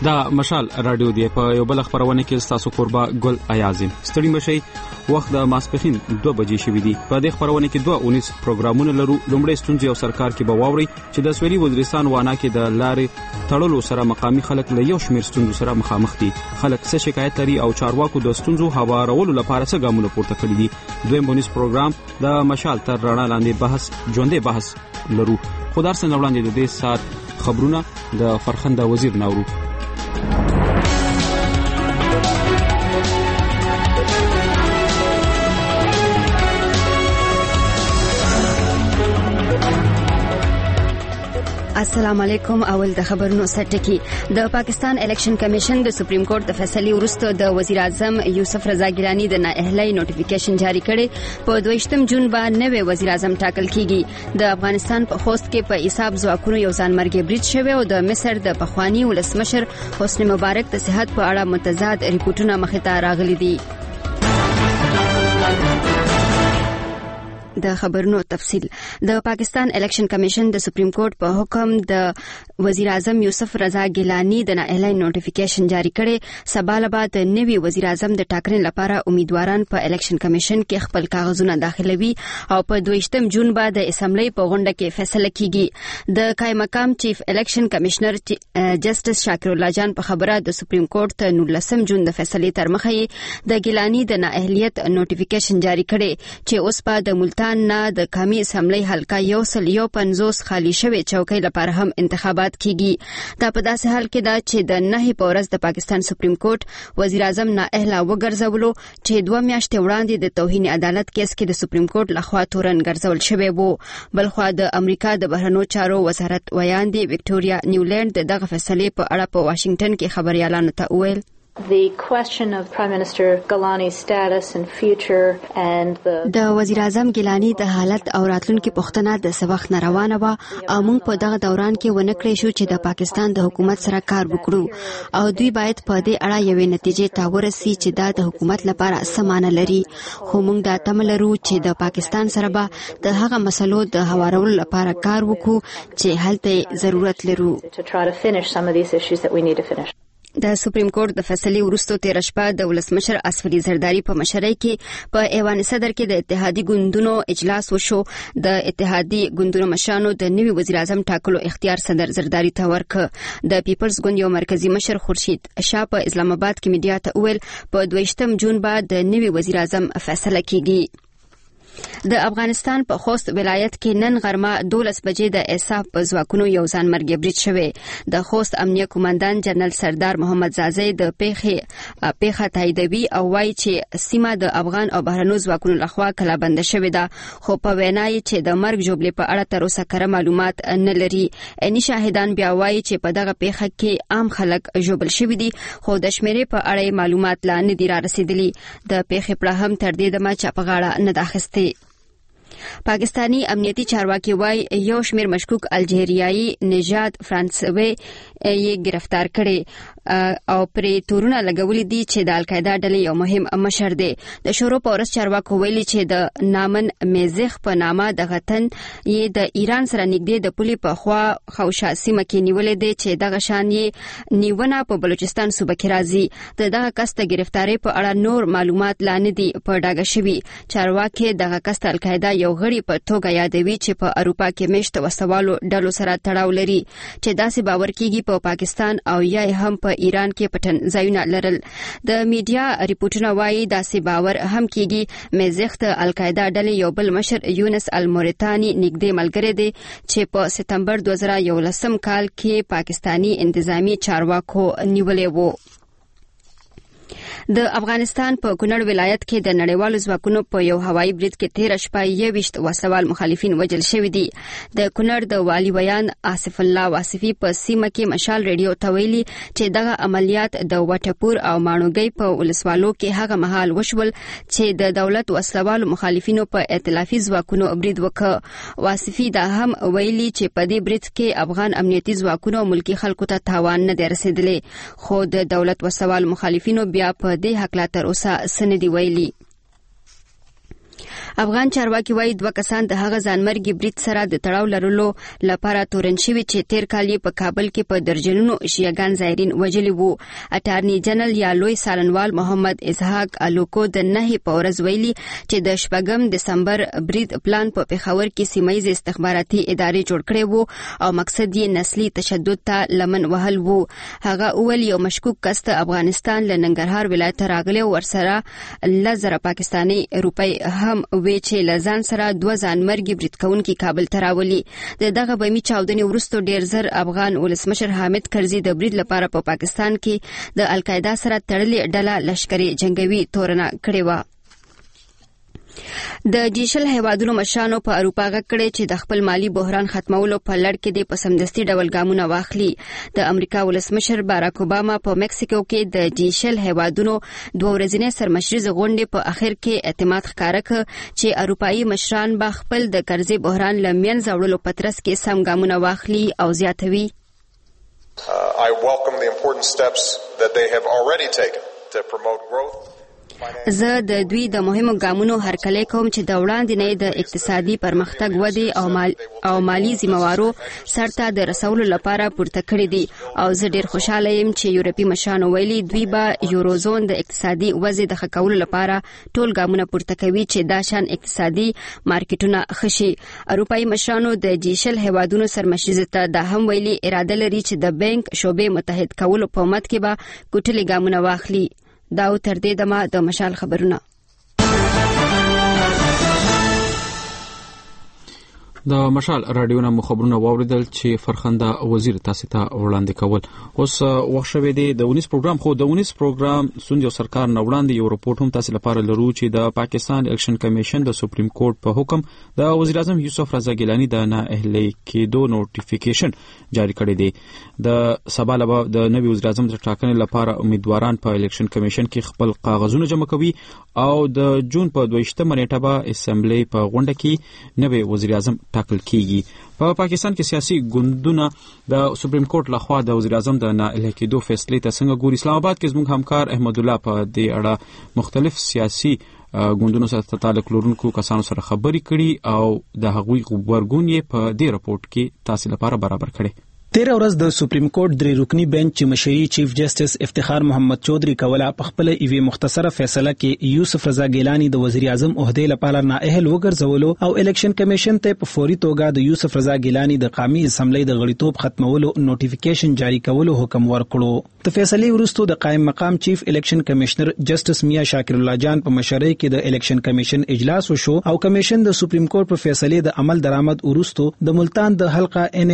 دا مشال رادیو دی په یو بل خبرونه کې تاسو قربا ګل ایازم ستړي مشي وخت د ماسپخین 2 بجې شوې دي. په دې خبرونه کې 2:19 پروګرامونه لرو. لومړی ستونزې او سرکار کې به واوري چې د سویلي وزیرستان وانا کې د لارې تړلو سره مقامی خلک له یو شمېر ستونزو سره مخامخ دي. خلک څه شکایت لري او چارواکو د ستونزو هوارولو لپاره څه ګامونه پورته کړي دي. دویم بونیس پروګرام د مشال تر رڼا لاندې ژوندې بحث لرو. خدای سره وړاندې د دې سات خبرونه د فرخنده وزیر ناورو. السلام علیکم. اول د خبرونو سرټکی. د پاکستان الیکشن کمیشن د سپریم کورټ د فیصلې وروسته د وزیر اعظم یوسف رضا ګیلانی د نااهلۍ نوټیفیکیشن جاری کړي. په 22 جون باندې نوې وزیر اعظم ټاکل کیږي. د افغانستان په خوست کې په حساب ځواکونو یو ځانمرګي برید شوی او د مصر د پخوانی ولسمشر حسنی مبارک د صحت په اړه متضاد ریپورتونه مخې ته راغلي دي. د خبرونو تفصیل. د پاکستان الیکشن کمیشن د سپریم کورټ په حکم د وزیر اعظم یوسف رضا ګیلانی د نااهلۍ نوټیفیکیشن جاری کړي. سبا له بعد نوی وزیر اعظم د ټاکنې لپاره امیدواران په الیکشن کمیشن کې خپل کاغذونه داخلوي او په 22 جون بعد د اسمبلی په غونډه کې فیصله کیږي. د قائم مقام چیف الیکشن کمشنر جسټس شاکر الله جان په خبره د سپریم کورټ ته 19 جون د فیصلې تر مخه د ګیلانی د نااهلیت نوټیفیکیشن جاری کړي چې اوس په د ملتان نه د قومي اسمبلی حلقه 150 خالی شوی چوکۍ لپاره هم انتخابات کیږي. دا په داسې حال کې دا چې د 9 په ورځ د پاکستان سپریم کورټ وزیر اعظم نااهله وګرځولو چې 2 میاشتې وړاندې د توهین عدالت کیس کې د سپریم کورټ لخوا تورن ګرځول شوی وو. بلخوا د امریکا د بهرنیو چارو وزارت ویاندې وکټوریا نیولند دغه فیصلې په اړه په واشنگټن کې خبريالانو ته وویل. The question of Prime Minister Gilani's status and future and د وزیر اعظم ګیلانی د حالت او راتلونکي پوښتنه د سبق نه روانه و او موږ په دغه دوران کې ونکړې شو چې د پاکستان د حکومت سره کار وکړو او دوی باید په دې اړه یوې نتیجې ته ورسي چې دا د حکومت لپاره سمانه لري. خو موږ دا تمه لرو چې د پاکستان سره به د هغه مسلو د هوارولو لپاره کار وکړو چې هلته ضرورت لرو. د سپریم کورټ د فیصلې وروسته 13 شپه د ولسمشر اسف علي زرداری په مشرۍ کې په ایوان صدر کې د اتحادیې ګوندونو اجلاس وشو. د اتحادیې ګوندونو مشرانو د نوي وزیر اعظم ټاکلو اختیار صدر زرداری ته ورکړ. د پیپلز ګوند یو مرکزی مشر خورشید شاه په اسلام آباد کې میډیا ته وویل په 22 جون بعد د نوي وزیر اعظم فیصله کیږي. د افغانستان په خوست ولایت کې نن غرمه 12 بجې د اساف په ځواکونو یو ځانمرګي برید شوی. د خوست امنیه قومندان جنرال سردار محمد زازی د پیښه تاییدوي او وایي چې سیمه د افغان او بهرنیو ځواکونو لخوا کلابند شوې ده، خو په وینا یې چې د مرګ جوړې په اړه تر اوسه کره معلومات نه لري. عیني شاهدان بیا وایي چې په دغه پیښه کې عام خلک ژوبل شوي دي، خو د شمیرې په اړه معلومات لا نه دي را رسیدلي. د پیښې پړه هم تر دې دمه چې په غاړه نه ده اخیستې. پاکستانی امنیتي چارواکي وایي یو شمیر مشکوک الجیریایي نژاد فرانسوي یې گرفتار کړي او پرې تورونه لګولې دي چې د القاعده ډلې یو مهم مشر دی. د شورو پورس چارواکو ویلي چې د نامن میزخ په نامه د غتن یې د ایران سره نږدې د پولې په خوا خوشا سیمه کې نیولې دی چې دغه شان یې نیونه په بلوچستان صوبه کې راځي. دغه کس د گرفتاری په اړه نور معلومات لا نه دي په ډاګه شوي. چارواکي دغه کس د القاعده یو غړي په توګه یادوي چې په اروپا کې مشت وسوالو ډلو سره تړاو لري چې داسې باور کیږي په پاکستان او یا هم په ایران کې پټن ځایونه لرل. د میډیا ریپورتونه وایي داسې باور هم کیږي میزخ د القاعده ډلې یو بل مشر یونس الموريتاني نږدې ملګری دی چې په سپتمبر 2011 کال کې پاکستانی انتظامی چارواکو نیولې وو. د افغانستان په کونړ ولایت کې د نړیوالو ځواکونو په یو هوایي برید کې 13 شپه 21 وسوال مخالفین وژل شوي دي. د کونړ د والي ویان آصف الله واصفي په سیمه کې مشال ریډیو ته ویلي چې دغه عملیات د وټپور او ماڼوګي په ولسوالو کې هغه مهال وشول چې د دولت وسلوالو مخالفینو په ائتلافي ځواکونو برید وکړ. واصفي دا هم ویلي چې په دې برید کې افغان امنیتي ځواکونو ملکی خلکو ته تاوان نه دی رسیدلی، خو د دولت وسلوالو مخالفینو بیا په دې حق لا تر اوسه سندي ویلي. افغان چارواکي وایي 2 کسان د هغه ځانمرګي برید سره د تړاو لرلو لپاره تورن شوي چې تیر کال په کابل کې په درجنونو شیعاګان زایرین وژلي وو. اټارنی جنرال یا لوی سالنوال محمد اسحاق الوکو د 9 په ورځ ویلي چې د 8 دسمبر برید پلان په پېښور کې سیمایي استخباراتي ادارې جوړ کړې وو او مقصد یې نسلي تشدد ته لمن وهل وو. هغه اول یو مشکوک کس د افغانستان له ننګرهار ولایت راغلی ورسره 10,000 پاکستاني روپۍ هم وی چې لزان سره 2 ځانمرګي برید کوونکي کابل ته راولي. دغه بمی چاودنې وروسته ډیر زر افغان ولسمشر حامد کرزي د برید لپاره په پاکستان کې د القاعده سره تړلې ډله لشکري جنگوي تورنه کړې و. د جیشل هیوادونو مشرانو په اروپا غکړې چې د خپل مالی بحران ختمولو په لړ کې د پسمدستي ډول ګامونه واخلي. د امریکا ولسمشر باراک اوباما په مکسیکو کې د جیشل هیوادونو 2 ورځنۍ سرمشري غونډې په اخر کې اعتماد ښکاره کړ چې اروپایي مشران به خپل د قرضې بحران لمن زوړلو پترس کې سم ګامونه واخلي او زیاتوي. I welcome the important steps that they have already taken to promote growth. زه د دوی د مهمو ګامونو هرکلی کوم چې د وړاندې د اقتصادي پرمختګ ودې او مالی ذمہوارو سرته د رسولو لپاره پورته کړی دي او زه ډیر خوشاله یم چې یورپی مشرانو ویلي دوی به یوروزون د اقتصادي وضع د ښه کولو لپاره ټول ګامونه پورته کوي چې دا شان اقتصادي مارکیټونه خشي. اروپایي مشرانو د جیشل هیوادونو سرمشري ته دا هم ویلي اراده لري چې د بانک شوبې متحد کولو په مت کې به کوټلي ګامونه واخلي. دا تر دې دمه د مشال خبرونه. د مشال رادیو نه خبرونه واوریدل چې فرخنده وزیر تاسو ته وړاندې کول. اوس وخت شوه دی د 19 پروګرام خو د 19 پروګرام سند یو سرکار نه وړاندې یو رپورټ هم تاسو لپاره لرو چې د پاکستان الیکشن کمیشن د سپریم کورټ په حکم د وزیر اعظم یوسف رضا ګیلانی د نااهلي کېدو نوټیفیکیشن جاری کړی دی. د سبا له د نوي وزیر اعظم د ټاکنې لپاره امیدواران په الیکشن کمیشن کې خپل کاغذونه جمع کوي او د جون په 22 نیټه به اسمبلی په غونډه کې نوي وزیر اعظم ټاکل کیږي. په پاکستان کې سیاسي ګوندونه د سپریم کورټ لخوا د وزیر اعظم د نااهلي کېدو فیصلې ته څنګه ګوري. اسلام آباد کې زموږ همکار احمد الله په دې اړه مختلف سیاسي ګوندونو سره تعلق لرونکو کسانو سره خبرې کړي او د هغوی خبرګون یې په دې رپورټ کې تاسو لپاره برابر کړي. 13 ورځ د سپریم کورټ درې رکنی بنچ چې مشري چیف جسټس افتخار محمد چودھری کوله په خپل ایوي مختصره فیصله کې یوسف رضا ګیلانی د وزیر اعظم عہده لپاره نااهل وګرځولو او الیکشن کمیشن ته په فوري توګه د یوسف رضا ګیلانی د قومي اسمبلی د غړیتوب ختمولو نوټیفیکیشن جاری کولو حکم ورکړو. د فیصلې وروسته د قائم مقام چیف الیکشن کمشنر جسټس میا شاکر الله جان په مشرۍ کې د الیکشن کمیشن اجلاس وشو او کمیشن د سپریم کورټ په فیصلې د عمل درآمد وروسته د ملتان د حلقه ان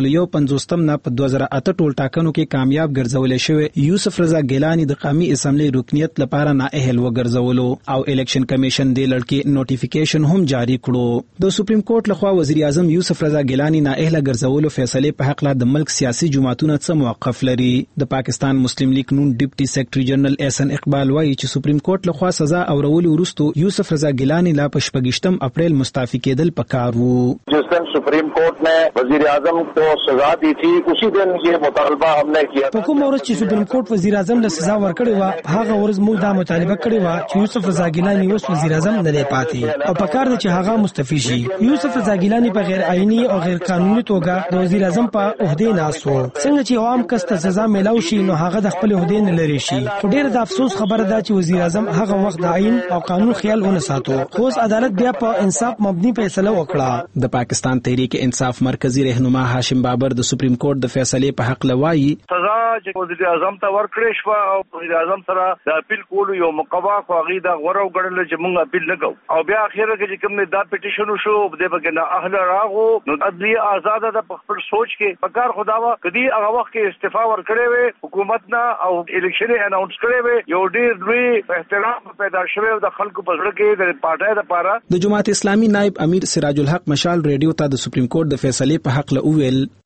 150 نه په 2008 ټول ټاکنو کې کامیاب ګرځولې شوی یوسف رضا ګیلانی د قومي اسمبلی رکنیت لپاره نااهل وګرځولو او الیکشن کمیشن د لړکی نوټیفیکیشن هم جاری کړو. د سپریم کورټ لخوا وزیر اعظم یوسف رضا ګیلانی نااهل ګرځولو فیصله په حق لا د ملک سیاسي جماعتونو څخه موقف لري. د پاکستان مسلم لیگ نون ډیپټي سیکریټري جنرال احسن اقبال وایي چې سپریم کورټ لخوا سزا اورولو وروسته یوسف رضا ګیلانی لا په 28 اپریل مستعفی کېدل پکار وو. جس دن سپریم کورٹ نے وزیر اعظم کو سزا دی تھی اسی دن یہ مطالبہ ہم نے کیا. په کوم ورځ چې سپریم کورټ وزیر اعظم له سزا ورکړې و هغه ورځ موږ دا مطالبه کړې و چې یوسف رضا ګیلانی اوس وزیر اعظم نه دی پاتې او په کار دی چې هغه مستعفی شي. یوسف رضا ګیلانی په غیر آئینی او غیر قانوني توګه د وزیر اعظم په عہده ناست و. څنګه چې عوام کس ته سزا ملاو شي نو هغه د خپل عہده نه لري شي. خو ډیر د افسوس خبره ده چې وزیر اعظم هغه وخت د آئین او قانون خیال ونه ساتو. خو عدالت بیا په انصاف مبني فیصله وکړه. د پاکستان تحریک انصاف مرکزی رهنما هاشم بابر د سپریم کورټ د فیصلې په حق لوایي سزا چې وزیر اعظم ته ورکړې شو او وزیر اعظم سره د اپیل کولو یو مقوا خو هغه د غوړو غړل چې موږ اپیل نکو او بیا اخیره کې چې کوم دا پټیشن شو د بګنه اهل راغو نو عدلیه آزاد ده په خپل سوچ کې پکار خداوا کدي هغه وخت کې استعفا ورکړې وي حکومت نه او الیکشن اناونس کړې وي یو ډیر لوی احترام پیدا شوی د خلکو په زړه کې د پارټای لپاره. د جماعت اسلامي نائب امیر سراج الحق مشال ریډیو ته د سپریم کورټ د فیصلې په حق له ویل جماعت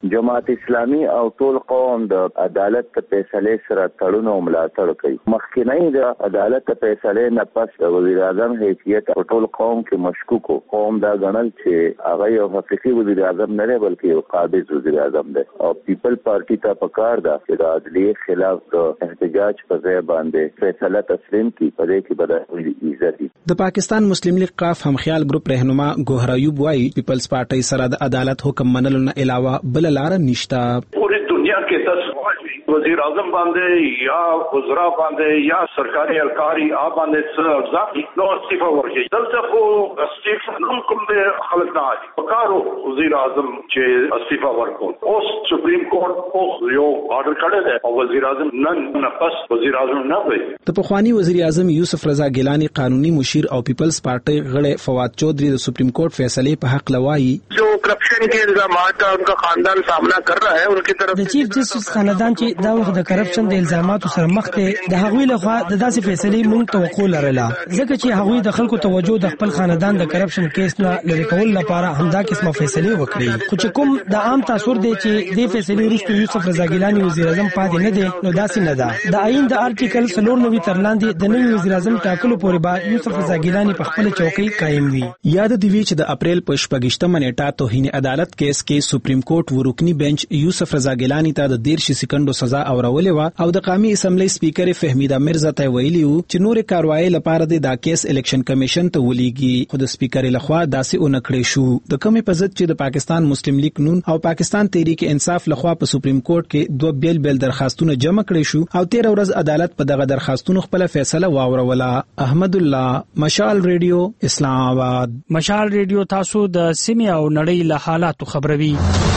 امت اسلامي او ټول قوم د عدالت په فیصله سره تړون او ملاتړ کوي. مخکینی د عدالت په فیصله نه پس د وزیر اعظم حیثیت په ټول قوم کې مشکوک قوم دا غنل چې هغه یو حقیقي وزیر اعظم نه دی بلکې یو قابض وزیر اعظم دی او پیپل پارټي ته پکار ده چې د عدلیې خلاف د احتجاج په ځای باندې فیصله تسلیم کړي. په دې کې به عزت د پاکستان مسلم لیگ قاف همخیال ګروپ رهنما ګوهر ایوب وايي پیپلز پارټي سره د عدالت حکم منلو نه علاوه بل لار نشته. پوری دنیا کې وزیر اعظم باندې یا وزرا باندې یا سرکاري اهلکاري باندې ځکه نو استعفا ورکړي. دلته خو استعفا هم کوم د خلک نه عادي وکړو وزیر اعظم چې استعفا ورکړي. اوس سپریم کورټ او یو آرډر کړی دی او وزیر اعظم نن پس وزیر اعظم نه وي. د پخوانی وزیر اعظم یوسف رضا ګیلانی قانوني مشیر او پیپلز پارټي غړي فواد چودھری د سپریم کورٹ فیصله په حق لوایي جو کرپشن کے الزامات ان کا خاندان سامنا کر رہا ہے ان کی طرف د چیف جسټس خاندان چې دا وخت د کرپشن د الزاماتو سره مخ ته د هغوی لخوا د داسې فیصلې مونږ توقع لرله ځکه چې هغوی د خلکو توجه د خپل خاندان د کرپشن کیس نه لری کول لپاره همدا قسمه فیصلې وکړي. خو چې کوم د عام تاثر دی چې د فیصلې وروسته یوسف رضا ګیلانی وزیر اعظم پاتې نه دی نو داسې نه ده. د آئین د آرټیکل 94 تر لاندې د نوي وزیر اعظم ټاکلو پورې به یوسف رضا ګیلانی په خپل چوکۍ قائم وي. یاد دی وی چې د اپریل په 28مه نیټه توهین عدالت کیس کې سپریم کورټ ورکنی بنچ یوسف رضا ګیلانی ته د 13 سکندو سزا اورولې و او د قومي اسمبلی سپیکر فهمیده مرزا ته ویلي و چې نور کاروایی لپاره د کیس الیکشن کمیشن ته ولېږي. خو د سپیکر لخوا داسې اونکړې شو. د کومې په ضد چې د پاکستان مسلم لیگ نون او پاکستان تحریک انصاف لخوا په سپریم کورټ کې دوه بیل درخواستونه جمع کړې شو او 13 ورځ عدالت په دغه درخواستونو خپل فیصله واوروله. احمد الله، مشال ریډیو، اسلام آباد. مشال ریډیو تاسو د سیمې او نړۍ له حالاتو خبروي.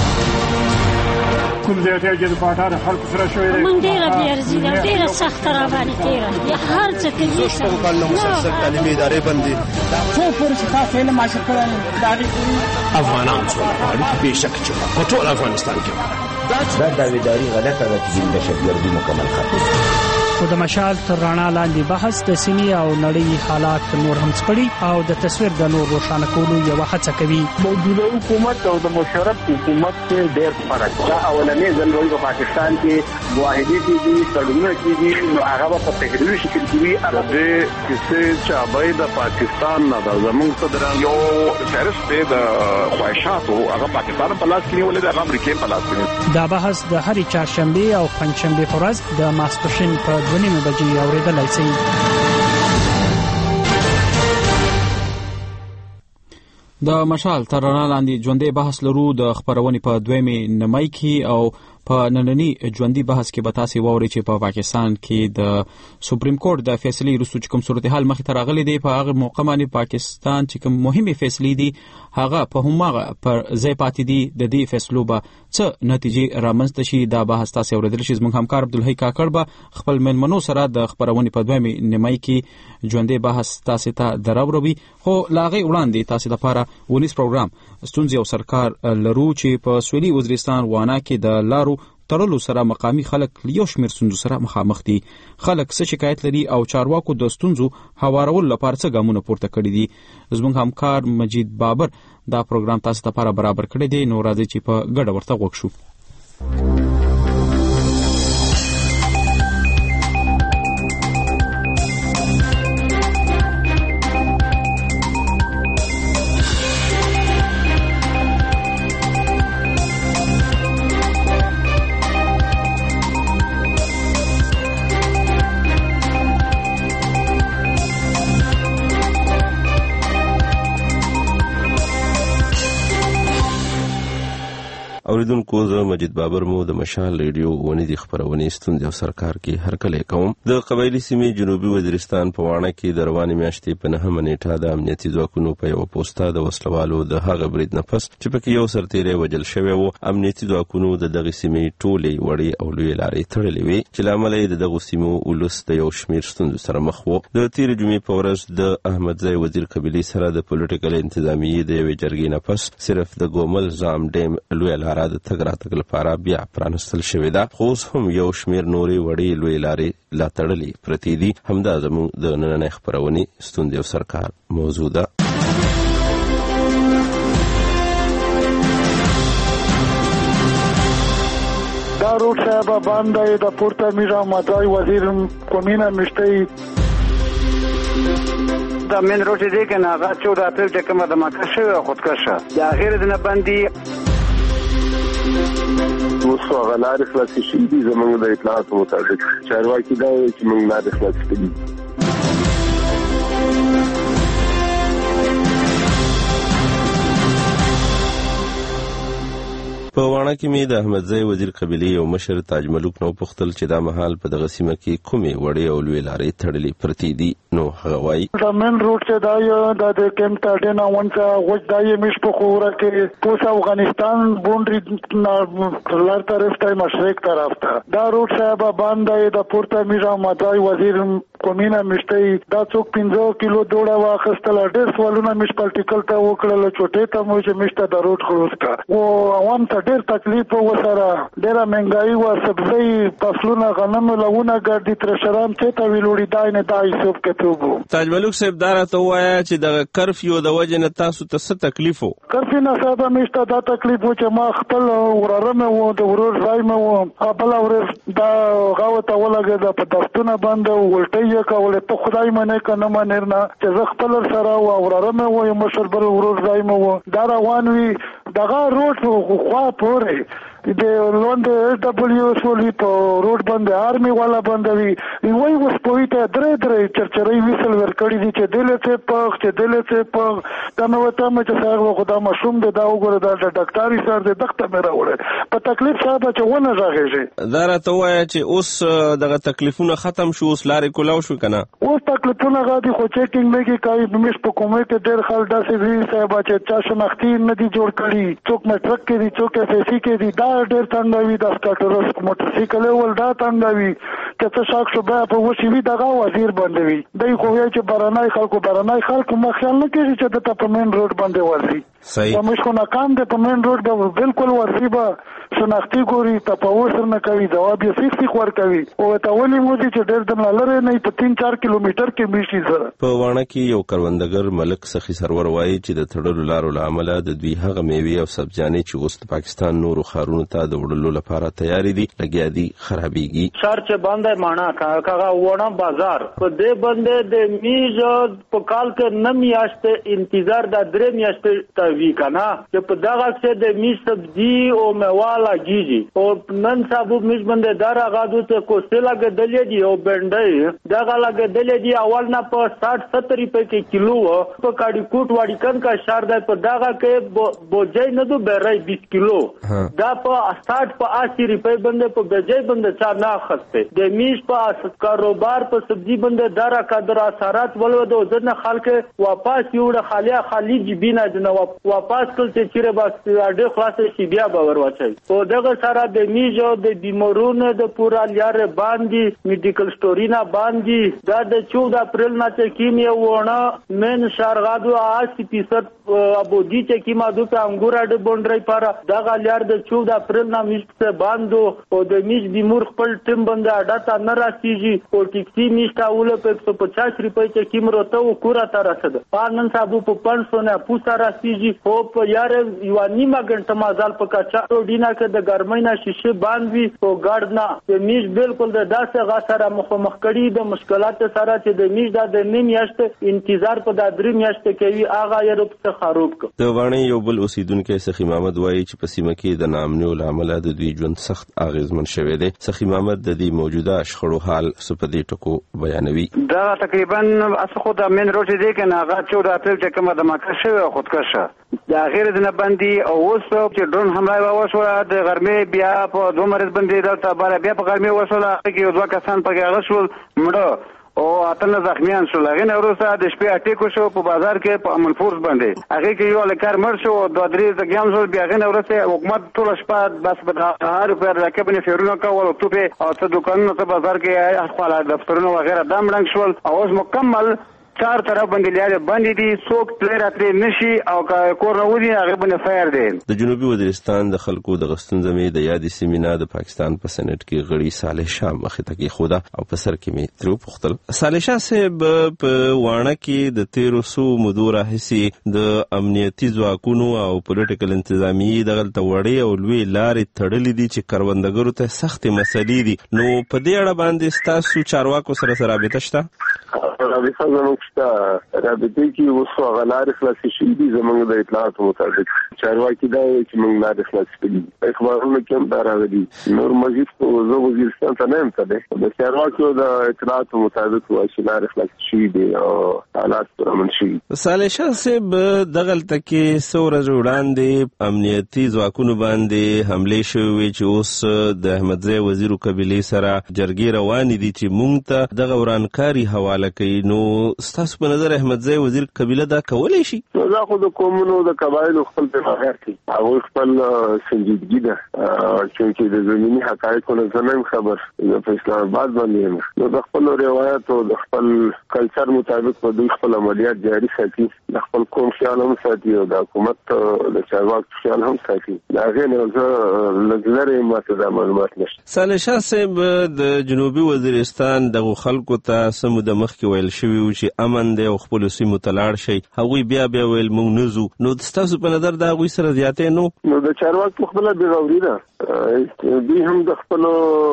کوم ځای ته چې د پاټار خلک سره شوې ده مونږ ډېره بېارزي ده ډېره سخته را باندې تېره یا هر څه کوي شپږ کاله مسلسل تعلیمي ادارې بندي څو پورې چې تاسو علم حاصل کړی د هغې افغانان څو غواړي بېشکه چې په ټول افغانستان کې دا داویداري غلطه ده چې د دهشتګردي مکمل ختم. خو د مشال تر رڼا لاندې بحث د سیمې او نړۍ حالات نور هم سپړي او د تصویر د نور روښانه کولو یوه هڅه کوي. موجوده حکومت او د مشرف حکومت کې ډېر فرق ده. اولنې ځل په پاکستان کې واحدي کېږي تړونونه کېږي نو هغه په تحریري شکل کې د دې کیسې چې د پاکستان نه د زموږ صدران یو فهرست دی د خواهشاتو هغه پاکستان په لاس کې نیولې ده، هغه امریکا په لاس کې. دا بحث د هرې چهارشنبې او پنجشنبې په ورځ د ماسپښین په 2:30 بجې اورېدلای شئ. د مشال تر رڼا لاندې ژوندۍ بحث لرو د خبرونې په 2 نیمای کې او په نننی ژوندۍ بحث کې به تاسو واورئ چې په پاکستان کې د سپریم کورټ د فیصلې وروسته چې کوم صورتحال مخې ته راغلی دی په هغه موقع باندې پاکستان چې کوم مهمه فیصلې دي هغه په هماغه پر ځای پاتې دي. د دې فیصلو به څه نتیجې رامنځته شي دا بحث تاسو اوریدل شي. زموږ همکار عبدالحی کاکړ به خپل منمنو سره د خبرونې په 2 نیمای کې ژوندۍ بحث تاسو ته دراوړي. خو لاغې وړاندې تاسو لپاره ونیس پروګرام ستونزې او سرکار لرو چې په سویلي وزیرستان وانا کې د لارو تړلو سره مقامی خلک یو شمېر ستونزو سره مخامخ دي. خلک څه شکایت لري او چارواکو د ستونزو هوارولو لپاره څه ګامونه پورته کړي دي. زموږ همکار مجید بابر دا پروګرام تاسو لپاره برابر کړی دی. نو راځي چې په ګډه ورته غوږ شو. اوریدونکو زه مجید بابر مو د مشال ریډیو ونې د خبرونې ستونزې او سرکار کې هرکلی کوم. د قبایلی سیمې جنوبي وزیرستان په واڼه کې د روانې میاشتې په 9مه نیټه د امنیتي ځواکونو په یو پوسټه د وسلوالو د هغه برید نه پس چې پکې یو سرتیری وژل شوی و امنیتي ځواکونو د دغه سیمې ټولې وړې او لویې لارې تړلې وې چې له امله یې د دغو سیمو ولس د یو شمېر ستونزو سره مخ و. د تېرې جمعې په ورځ د احمدزی وزیر قبیلې سره د پولیټیکل انتظامیې د یوې جرګې نه پس صرف د ګومل زام ډیم لویه لاره د تګ راتګ لپاره بیا پرانستل شوې ده. خو اوس هم یو شمېر نورې وړې لویې لارې لا تړلې پرتې دي. همدا زموږ د نننۍ خپرونې ستونزې او سرکار موضوع ده. دا روډ صاحب باندې د پورته میرا مدای وزیر کومینه مشتي دا من روډ دې کنه هغه 14 اپریل چې کومه د مکه شوی خودکشه د اخر دنه باندې اوسو غلار خلاص شي دي زموږ د اطلاعات مطابق چارواکي دا چې موږ نه خلاص کړي. په وانه کې مې د احمدزی وزیر قبيله یو مشر تاج ملک نو پختل چې دا مهال په دغه سیمه کې کومې وړې او لوی لارې تړلې پرتی دي. نو هغه وایي دا من روډ چې دا یو د کیمپ ټاډینا ونڅا وځ دای مش په خوره کې پوس افغانستان بونډري لار طرف ته مشرق طرف ته دا روډ صاحب باندې د پورته میرا مدای وزیر کومینه مشتي دا څوک 15 کیلو دوړه واخستل ډېر سوالونه مش پالټیکل ته وکړل چوټه ته مو چې مشته د روډ خلاص کا او عوام ته ډېر تکلیف وسره ډېر مهنګای و سبزی فصلونه غنم لونه ګرځي تر شرام چې ته ویلوړي دای نه دای سب کتوبو. تاج ملک صاحب دارا ته وایا چې د کرفیو د وجه نه تاسو ته څه تکلیف وو؟ کرفیو نه صاحب مشته دا تکلیف و چې ما خپل وررمه و د ورور ځای مې و خپل ورس دا غاوه ته ولګه د پداستونه باندې ولټي کوله ته خدای منه کنه منه نه چې زه خپل سره و وررمه و یو مشر بل ورور ځای مې و دا روان وی دغه روډ خو پورې د لوند دبليو سولي په روډ باندې آرمي والا باندې وی وس پویته درې چرچري ویسل ورکړي دي چې دلته په دا نو ته مې چې څنګه خدا مشوم د دا وګوره د ډاکټري سره د دغه مې راوړل په تکلیف صاحب چې ونه راغېږي دا راته وایي چې اوس دغه تکلیفونه ختم شو اوس لارې کولاو شو کنه اوس تکلیفونه غادي خو چیکینګ مې کې کای مش په کومه ته ډېر خل داسې وی صاحب چې چا شناختی نه دي جوړ کړي څوک مې ټرک کې دي څوک FSC کې دي دا ډېر تنګوي د سکاټرس موټرسایکل ول دا تنګوي چې څه شاک شو به په وشي وی دغه وزیر باندې وي دای خو یې چې برانای خلکو ما خیال نه کوي چې د په مین روډ باندې ورسي صحیح موږ خو ناکام دي په مین روډ به بالکل ورسي به شناختی ګوري ته په وسر نه کوي جواب یې فیکس ور کوي او ته ولې مو دي چې ډېر د لاره نه په 3-4 کیلومتر کې میشي سره. په وانه کې یو کروندګر ملک سخی سرور وایي چې د تړلو لارو لامل د دوی هغه میوه او سبزیانې چې اوس د پاکستان نورو ښارونو ته د وړلو لپاره تیار دي لګیا دي خرابېږي. شهر چې باندې مانا کاغه وونه بازار په دې باندې د میز په کال کې نم یاشته انتظار د درې میاشتې توی کنه چې په دغه څه د میز سبزی او میوه لګیږي او نن صاحب میز باندې دارا غادو ته کوسه لګدلې دی او بنډي دغه لګدلې دی اول نه په 60-70 روپے کې کیلو په کاډی کوټ واډی کن کا شهر د په دغه کې بوجای نه دو برای 20 کیلو دا په 60 په 80 روپے باندې په بجای باندې چا نه خسته د میز په کاروبار په سبزی باندې دارا قدر اثرات ولودو ځنه خلک واپس یوړه خالی جبینه د واپس کول چې چیرې بس اډه خلاص شي بیا باور واچي او دغه سره د میجو د بیمارونو د پورا لار باندې میډیکل سټورینا باندې دا د 14 اپریل نه چې کیمیا ونه من شارغادو 80% ابودی چې کیما د انګور اډ بونډري پر دغه لار د 14 اپریل نه میشته باندې او د میج بیمور خپل ټیم باندې اډه تا نه راسیږي او ټیکسي میشته اوله په 150 روپۍ چې کیمرو ته وکړه تر رسید پانن صاحب په 500 نه پوسا راسیږي او په یار یو نیمه غنټه مازال په کاچا ډینا کې د ګرمۍ نه شیشه باندې او ګاردنا د میش بالکل د داسې غسره مخ کړي د مشکلات سره چې د میش د نیم یاشت انتظار په د درې میاشتې کوي اغه یې په خروب کو د وانه یو بل اوسیدونکو سخی محمد وایي چې په سیمه کې د نامنو لامل د دوی ژوند سخت اغیزمن شوی دی. سخی محمد د دې موجوده شخړو حال سپدې ټکو بیانوي. دا تقریبا اسخو د من روټ دی کنه هغه 14 اپریل چې کومه د مکه شوی خودکشه د غیر د نبندي او اوس چې ډرون حمله وشوه د غرمې بیا په دوه مرز باندې د تباره بیا په غرمې وشوه کې دوه کسان په هغه شول مړه او اتل زخمیان شول. هغه نه وروسته د شپې اټیکو شو په بازار کې په امن فورس باندې هغه کې یو لکار مر شو دوه درې زګیان شول. بیا هغه نه وروسته حکومت ټول شپه بس په هر پر راکبنه فیرونه کول او ټوپه او څه دکانونه ته بازار کې خپل دفترونه وغیرہ دام رنګ شول او اوس مکمل چار طرف باندې لارې باندې دي څوک تلې راتلې نشي او کور نه ودی هغه باندې فایر دی. د جنوبي وزیرستان د خلکو د غستون زمي د یادې سیمینا د پاکستان په سېنات کې غړي صالح شاه مخې ته کې خوده او په سر کې می تر پختل صالح شاه صاحب په وانه کې د 1300 مدوره حصي د امنیتي ځواکونو او پولیټیکل انتظامی دغه وړي او لوی لارې تړلې دي چې کروندګرو ته سخت مسلې دي. نو په دې اړه باندې تاسو چارواکو سره رابطه شته؟ رابطه زموږ شته، رابطه کې اوس هغه لارې خلاصې شوي دي. زموږ د اطلاعاتو مطابق چارواکي دا وایي چې موږ لارې خلاصې کړي، اخبارونه کې هم دا راغلي. نور مزید زه وزیرستان ته نه یم تللی، د چارواکو د اطلاعاتو مطابق وایي چې لارې خلاصې شوي دي او حالات پر امن شوي. صالح شاه صاحب دغلته کې څو ورځې وړاندې امنیتي ځواکونو باندې حملې شوې چې اوس د احمدزی وزیر قبیلې سره جرګې روانې دي چې موږ ته دغه ورانکاري حواله کوي. نو ستاسو په نظر احمدزی وزیر قبیله دا کولی شي؟ نو دا خو د قومونو د قبایلو خپل تفاهم کوي، هغوی خپل سنجیدګي ده، چونکې د زمیني حقایقو نه زه نه یم خبر، زه په اسلام آباد باندې یم. نو د خپلو روایاتو د خپل کلچر مطابق به دوی خپل عملیات جاري ساتي، د خپل قوم خیال هم ساتي او د حکومت د چارواکو خیال هم ساتي. د هغې نه زه لږ لرې ماته دا معلومات نشته. صالح شاه صاحب د جنوبي وزیرستان دغو خلکو ته څه موده مخکې ویل شوي و چې امن دی او خپلو سیمو ته لاړ شئ، هغوی بیا ویل موږ نه ځو. نو ستاسو په نظر د هغوی سره زیاتې نو د چارواکو خپله بېغوري ده، دوی هم د خپلو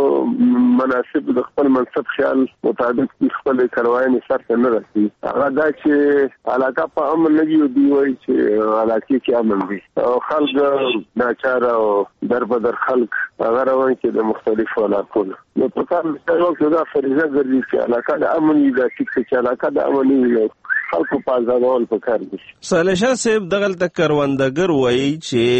مناسب د خپل منصب خیال مطابق دوی خپلې کړواینې سر ته نه رسي. هغه دا چې علاقه په امن نه وي، دوی وایي چې علاقې کې امن وي او خلک ناچاره او در په در خلک هغه روان چې د مختلفو علاقو نه. نو په کار د چارواکو دا فریضه ګرځي چې علاقه د امن وي، دا چې علاقه د امن وي خلکو په ازادول په کار دي. صالح شاه صاحب دغلته کروندګر وایي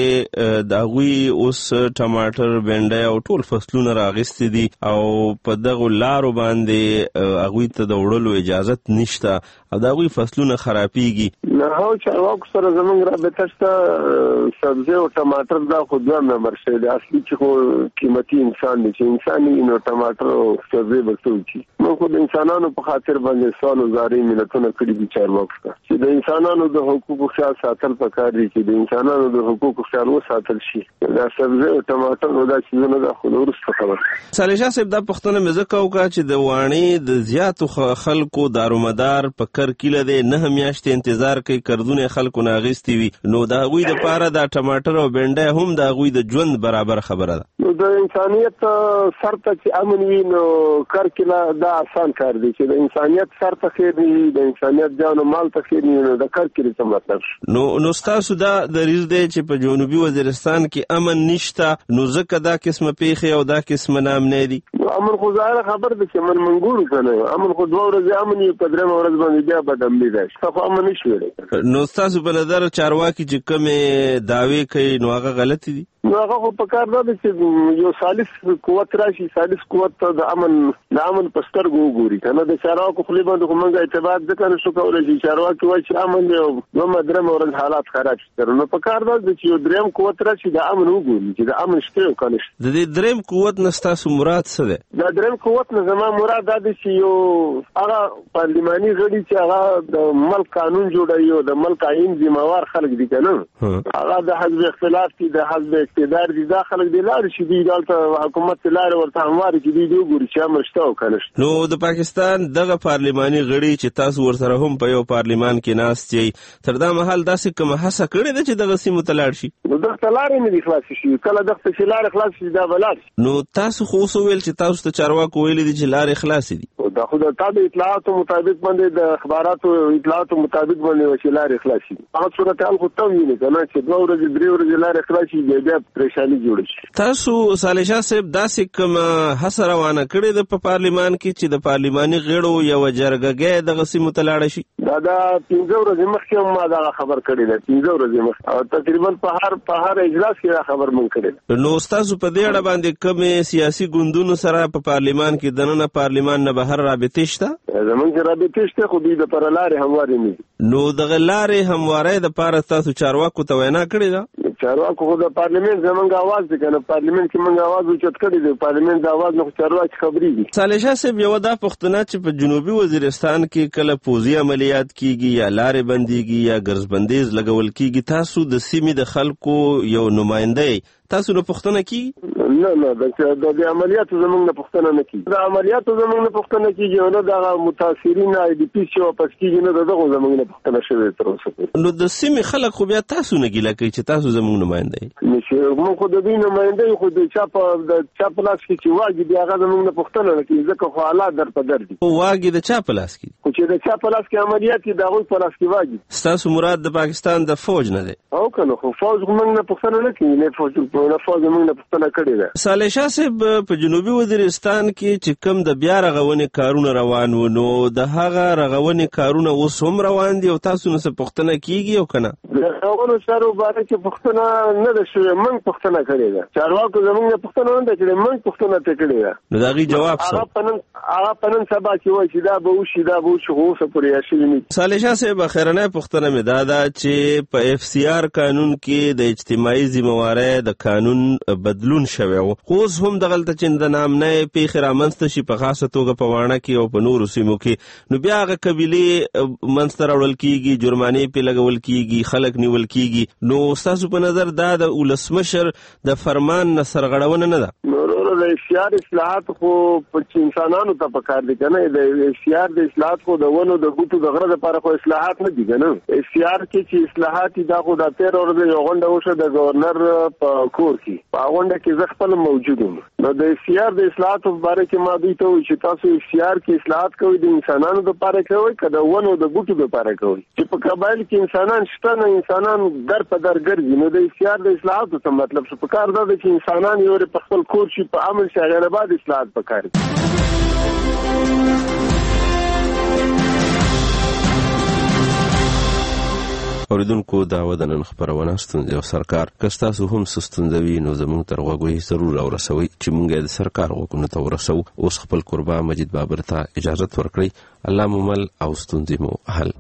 چې د هغوی اوس ټماټر، بینډۍ او ټول فصلونه راغستې دي او په دغو لارو باندې هغوی ته د وړلو اجازت نشته او د هغوی فصلونه خرابېږي. نه هو چارواکو سره زموږ رابطه شته. سبزي او ټماټر دا خو دوه نمبر شی دی، اصلي چې خو قیمتي انسان دی، چې انسان یې نو ټماټر او سبزي به څه وکړي. موږ خو د انسانانو په خاطر باندې سوال او زارۍ ملتونه کړي دي چارواکو ته چې د انسانانو د حقوقو خیال ساتل پکار دي، چې د انسانانو د حقوقو خیال وساتل شي. دا سبزي او ټماټر نو دا څیزونه د خو وروسته خبره. صالح شاه صاحب دا پوښتنه مې ځکه وکړه چې د واڼې د زیاتو خلکو دارومدار په کرکیله دی، 9 میاشتې انتظار کوي، کردونه خلکو نه اخیستې وي. نو د هغوی دپاره دا ټماټر او بینډۍ هم د هغوی د ژوند برابر خبره ده. نو د انسانیت سر ته چې امن وي نو کرکیله دا آسان کار دی، چې د انسانیت سر ته خیر وي، د انسانیت جان او مال ته خیر وي، نو د کرکیله څه مطلب شي. نو ستاسو دا دریځ دی چې په جنوبي وزیرستان کې امن نشته، نو ځکه دا قسمه پیښې او دا قسمه نامنۍ دي. امن خو ظاهره خبر ده چې امن منګورو که نه، امن خو 2 ورځې امن وي، په 3 ورځ باندې بیا بدحملي راشي، څه خو امن نشي ویلی. نو ستاسو په نظر چارواکي چې کومې دعوې کوي نو هغه غلطې دي؟ نو هغه خو په کار ده چې یو ثالث قوت راشي، ثالث قوت ته د امن په سترګو وګوري که نه. د چارواکو خولې باندې خو موږ اعتبار ځکه نشو کولی چې چارواکي وایي چې امن دی او 2-3 ورځ حالات خراب شي. نو په کار ده چې یو 3م قوت راشي د امن وګوري چې د امن شته او که نشته. د دې 3م قوت نه ستاسو مراد څه دی؟ د 3م قوت نه زما مراد دا دی چې یو هغه پارلماني غړي چې هغه د ملک قانون جوړوي او د ملک آئین ذمہوار خلک دي که نه، هغه د حزب اختلاف دي، د حزب اقتدار دي، دا خلک دی لارې چې دوی دلته حکومت لارې ورته همواري چې دوی وګوري چې امن شته او که نشته. نو د پاکستان دغه پارلماني غړي چې تاسو ورسره هم په یو پارلمان کې ناست یې، تر دا مهال داسې کومه هڅه کړې ده چې دغه سیمو ته لاړ شي؟ نو دغه لارې نه دي خلاصې شوي، کله دغه چې لارې خلاصې شي دا به لاړ شي. نو تاسو خو اوس وویل چې تاسو ته چارواکو ویلي دي چې لارې خلاصې دي. دا خو د تا د اطلاعاتو مطابق باندې، د اخباراتو اطلاعاتو مطابق باندې چې لارې خلاصې دي. هغه صورتحال خو ته وینې که نه چې 2 ورځې 3 ورځې لارې خلاصې بیا پریشاني جوړه شي. تاسو صالح شاه صاحب داسې کومه هڅه روانه کړې ده په پارلمان کې چې د پارلماني غړو یوه جرګه دغه سیمو ته لاړه شي؟ دا 15 ورځې مخکې هم ما دغه خبر کړی ده، 15 ورځې مخکې، او تقریبا په هر اجلاس کې دا خبر مونږ کړی ده. نو ستاسو په دې اړه باندې کومې سیاسي ګوندونو سره په پارلمان کې دننه پارلمان نه بهر رابطې شته؟ زمونږ رابطې شته، خو دوی دپاره لارې هموارې نه دي. نو دغه لارې هموارۍ دپاره تاسو چارواکو ته وینا کړې ده؟ چارواکو خو د پارلیمنت زمونږ आवाज دی کنه پارلیمنت کې موږ आवाज اوچت کړی دی پارلیمنت د आवाज نو چارواکي خبري دي صالح شاه صاحب یو دا پښتنه چې په جنوبي وزیرستان کې کله پوزي عملیات کیږي یا لارې بنديږي یا ګرځبندیز لګول کیږي تاسو د سیمې د خلکو یو نماینده تاسو نه پښتنه کی نه د عملیاتو زمونږ نه پښتنه نه کی د عملیاتو زمونږ نه پښتنه کیږي نو د متاثرین آی ډی پی شو پس کیږي نو دغه زمونږ نه پښتنه شوی تر اوسه نو د سیمې خلک خو بیا تاسو نه ګیله کوي چې تاسو زمونږ نماینده نشي موږ خو د دې نماینده خو د چا په لاس کې چې واګي دی هغه زمونږ نه پښتنه نه کی ځکه خو حالات در په در دي واګي د چا په لاس کې خو چې د چا په لاس کې عملیات دي دغه په لاس کې واګي تاسو مراد د پاکستان د فوج نه دی او کنه خو فوج موږ نه پښتنه نه کی نه فوج موږ نه پښتنه کړی ده صالح شاه صاحب په جنوبي وزیرستان کې چې کوم د بیا رغونې کارونه روان و نو د هغه رغونې کارونه اوس هم روان دي او تاسو نه پښتنه کیږي او کنه د رغونو سره باندې چې پښتنه نه ده شوی موږ پښتنه کړی ده چارواکو زموږ نه پښتنه نه کړی موږ پښتنه ته کړی ده نو دا غي جواب څه هغه پنن سبا کې وای چې دا به وشي دا به وشي خو څه پرې شي نه صالح شاه صاحب اخرنه پښتنه مې دا چې په اف سی آر قانون کې د اجتماعي ذمہواری د قانون بدلون شوی او اوس هم دغلته چې د نامنه پیښه رامنځته شي په خاصه توګه په وانه کې او په نورو سیمو کې نو بیا هغه قبيله منځته راوړل کیږي جرمانه په لګول کیږي خلک نیول کیږي نو تاسو په نظر دا د ولسمشر د فرمان نه سرغړونه نه ده د اشیار اصلاحات خو په انسانانو ته پکار دي کنه د اشیار د اصلاحات خو د ونو د بوټو د غره لپاره خو اصلاحات نه دي کنه اشیار کې چې اصلاحات دا خو د 13 ورځې یو غونډه وشو د گورنر په کور کې په غونډه کې زه خپل موجود وم نو د اشیار د اصلاحاتو په اړه کې ما دوی ته وایي چې تاسو اشیار کې اصلاحات کوئ د انسانانو لپاره کوئ که د ونو د بوټو لپاره کوئ چې په قبایل کې انسانان شته نه انسانان در په در ګرځي نو د اشیار د اصلاحاتو څه مطلب څه پکار ده چې انسانان یو په خپل کور شي په عمل شي هغه بعد اصلاحات پکار دي اوریدونکو دا ودانن خبرونه ستونزې او سرکار کستاسو هم ستونزوي نو زموږ تر غوږی ضرور اورسوي چې مونږه د سرکار غوښنه ته ورسو اوس خپل قربا مجید بابر ته اجازه ورکړي الله مومل او ستونزې مو حل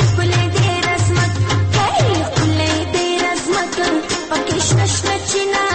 Krishna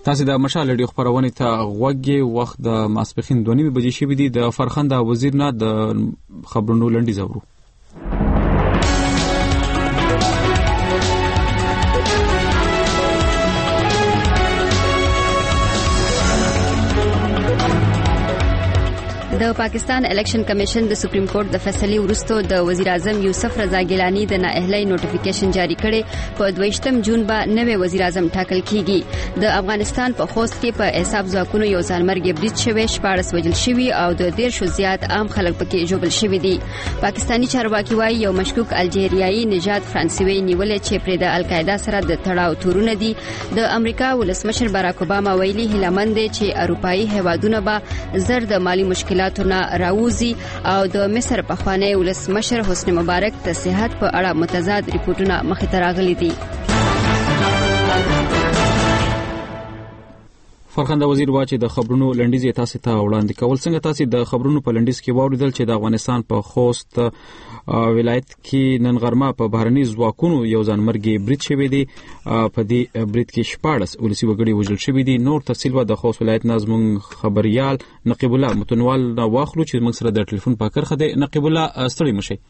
تاسو د مشال ریډیو خبرونه ته غوږی وخت د ماسپخین 2:30 بجې شوې دي. د فرخنده وزیر نه د خبرونو لنډیز اورو. د پاکستان الیکشن کمیشن د سپریم کورټ د فیصلې وروسته د وزیر اعظم یوسف رضا ګیلانی د نااهلۍ نوټیفیکیشن جاری کړي. په 22 جون به نوې وزیر اعظم ټاکل کیږي. د افغانستان په خوست کې په حساب ځواکونو یو ځانمرګي برید شوی، 14 وژل شوي او د 13 زیات عام خلک پکې ژوبل شوي دي. پاکستانی چارواکي وايي یو مشکوک الجیریایي نژاد فرانسوي نیولې چې پر د القاعده سره د تړاو تورونه دي. د امریکا ولسمشر باراک اوباما ویلي هیلمند چې اروپאי هیوادونه به زر د مالی مشکلات راوزی او د مصر پخوانی ولسمشر حسنی مبارک د صحت په اړه متضاد ریپورتونه مخې ته راغلي دي. فرخنده وزیر واچې د خبرونو لنډیز تاسو ته وړاندې کول. څنګه تاسو د خبرونو په لنډیز کې واوریدل چې د افغانستان په خوست ولایت کې نن غرمه په بهرني ځواکونو یو ځانمرګي برید شوی دی. په دې برید کې 14 ولسی وګړي وژل شوی دي. نور تفصیل و د خوست ولایت نظم خبريال نقیب الله متنوال واخلو چې موږ سره د ټلیفون په کرخه دی. نقیب الله ستړي مشي.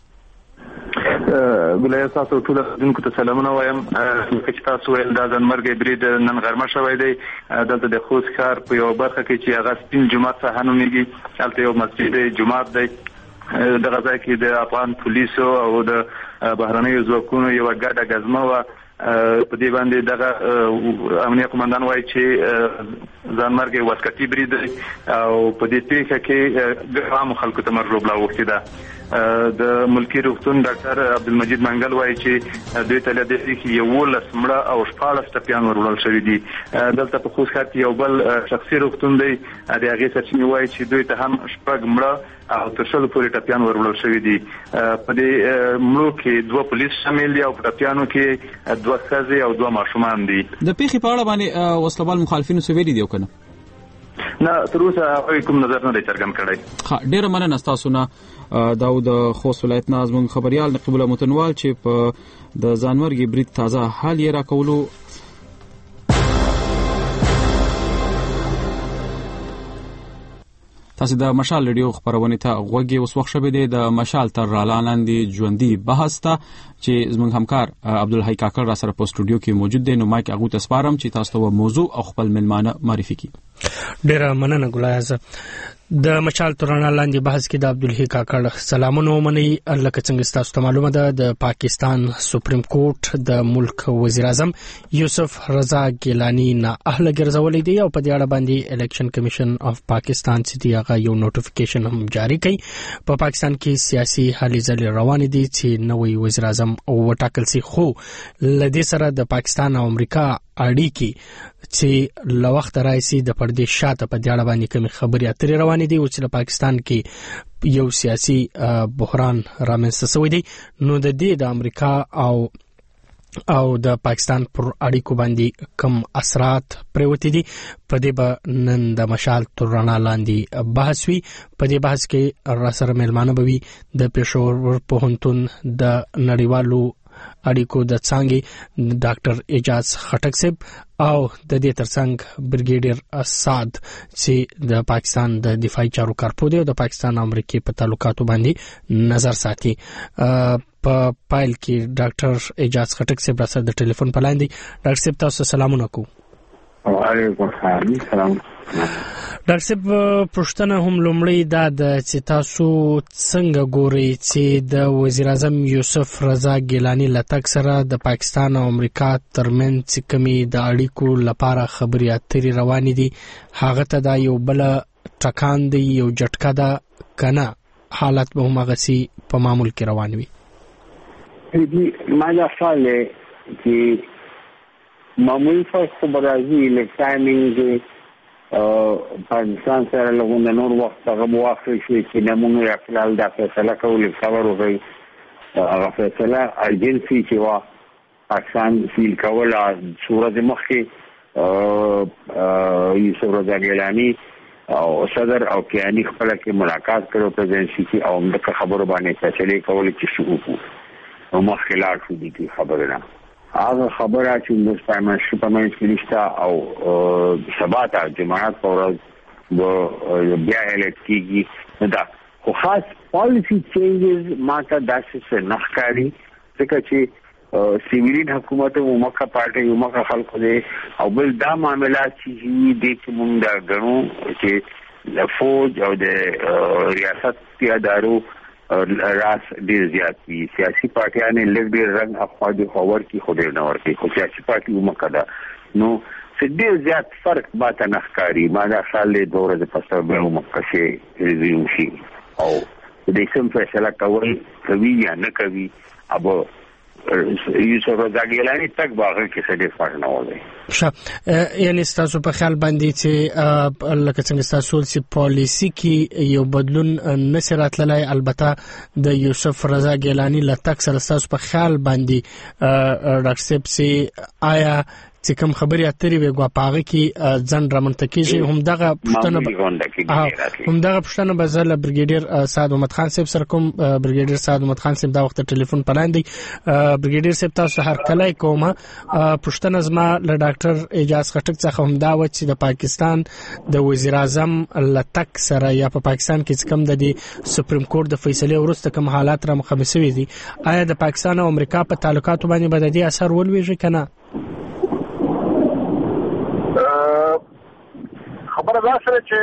ګلای تاسو ټول دونکو ته سلامونه وایم. چې تاسو ول د ځانمرګي برید نن غرمه شوی دی دلته د خوست ښار په یو برخه کې چې هغه سپین جمعه څخه نومېږي. هلته یو مسجد جمعه دی. د غزا کې د افغان پولیسو او د بهرنیو ځواکونو یو ګډه غزمه و. په دې باندې دغه امنیه قومندان وایي چې ځانمرګي واسکټي برید او په دې پیښه کې عام خلکو ته مرګ وړاندې ده. د ملکی روغتون ډاکټر عبدالمجید منګل وایي چې دوی ته د دې یو لسمړه او 14 ټپيان ورول شوی دي. دلته په خوست ښار کې یو بل شخصي روغتون دی. د هغه سرچینې وایي چې دوی ته هم شپږ مړه او تر شلو پورې ټپيان ورول شوی دي. په دې مړو کې 2 پولیس شامل دي او په ټپيانو کې 2 ښځې او 2 ماشومان دي. د پیښې په اړه باندې وسلوال مخالفینو څه ویلي دي کنه؟ نه تر اوسه کوم نظر نه دی څرګند کړی. ډیره مننه تاسو نه داود خوست ولایت نظم خبريال نقیب الله متنوال چې په د ځانمرګي برید تازه حال یې راکولو. تاسو د مشال ریډیو خبرونه ته غوږی اوس وخت شوه د مشال تر رالاندې ژوندۍ بحث ته چې زموږ همکار عبدالحی کاکړ را سره په سټوډیو کې موجود دی. نو مایک هغه ته سپارم چې تاسو ته موضوع او خپل ملمانه معرفي کړي. ډیره مننه ګلایزه. د مشال ترانه لاندې بحث کې د عبدالحی کاکړ سلامونه ومني. لکه څنګه تاسو ته معلومه ده د پاکستان سپریم کورټ د ملک وزیر اعظم یوسف رضا ګیلانی نه اهل ګرځولې دی او په دې اړه باندې الیکشن کمیشن اف پاکستان چې هغه یو نوټیفیکیشن هم جاری کړي. په پاکستان کې سیاسي هلې ځلې روان دي چې نوې وزیر اعظم وټاکل شي. خو لدې سره د پاکستان او امریکا اړیکې چې لوخت راځي د پردې شاته په دې اړه باندې کوم خبري اترې روانې دي او چې په پاکستان کې یو سیاسي بحران رامنځته شوی دی. نو د دې د امریکا او د پاکستان پر اړیکو باندې کم اثرات پروت دي. په دې به نن د مشال ترانه لاندې بحث وی. په دې بحث کې را سره ملمانه بوي د پېښور پوهنتون د نړیوالو اړیکو د څنګه ډاکټر اعجاز خټک صاحب او د دې ترڅنګ بریګیډیر اساد چې د پاکستان د دفاعي چارو کارپو دی او د پاکستان امریکای په تعلقاتو باندې نظر ساتي. په پایل کې ډاکټر اعجاز خټک صاحب سره د ټلیفون په لاندې. ډاکټر صاحب تاسو سلامونه کوم. وعلیکم السلام. ډاکټر صاحب پښتنه هم لومړی دا د چې تاسو څنګه ګوري چې د وزیر اعظم یوسف رضا ګیلانی لټک سره د پاکستان او امریکا ترمنځ کمی د اړیکو لپاره خبري اترې روانې دي. هغه ته دا یو بل ټکان دی یو جټکا ده کنه حالت به هم هغه په معمول کې روان وي. ما دا خاله چې معمول فرق خبرازي لټایمینګ پاکستان سره لغون نور وخت هغه موافق شي چې نمونه یې خپل د فیصله کول خبر وغي هغه فیصله ایجنسی چې وا پاکستان فیل کوله صورت مخکې یوسف رضا ګیلانی او صدر او کیانی خپل کې ملاقات کړو پرزیدنسي کې او د خبرو باندې فیصله کول چې شو او مخکې لاړ شو دي خبره نه هغه خبره چې د سپایمنشپ په منځ کې نشته او سبا ته جماعت پر بیا الټ کیږي دا خو خاص پالیسی چینجز ماته داسې نخکاری ځکه چې سیویلین حکومت او مکه پارټي او مکه خلکو دي او بل دا معاملات چې دې چې موږ دا غنو چې د فوج او د ریاست پیادارو راس ډیر زیات دي سیاسي پارټیانه لږ رنګ اخواد خبر کی خوده نه ورته خو سیاسي پارټي مکه دا نو ډیر زیات فرق ماته نخکاری ما دا خیال له دوره د پسته به مکه شي ریزیو شي او د سم فیصله کوي یا نه کوي اب یوسف رضا ګیلانی تک باغ کې څه ډیر فرق نه وایي یعنی تاسو په خیال باندې چې لکه څنګه تاسو چې پالیسی کې یو بدلون نشي راتللی البته د یوسف رضا ګیلانی له تک سره تاسو په خیال باندې ډاکټر صاحب سي آیا چې کوم خبري اترې وګوا پاغه کې ځن رامنتکیږي همدغه پښتنه بزل بریګیډیر سعد محمد خان صاحب سره کوم بریګیډیر سعد محمد خان صاحب دا وخت ټلیفون پلاندې بریګیډیر صاحب تاسو هر کله کومه پښتنه زما له ډاکټر اجازه خټک څخه همدا و چې د پاکستان د وزیر اعظم لتک سره یا په پاکستان کې کوم د سپریم کورټ د فیصله ورسته کوم حالات را مخامخ شوي دي آیا د پاکستان او امریکا په تعلقاتو باندې بددي اثر ولويږي کنه خبره دا سره چې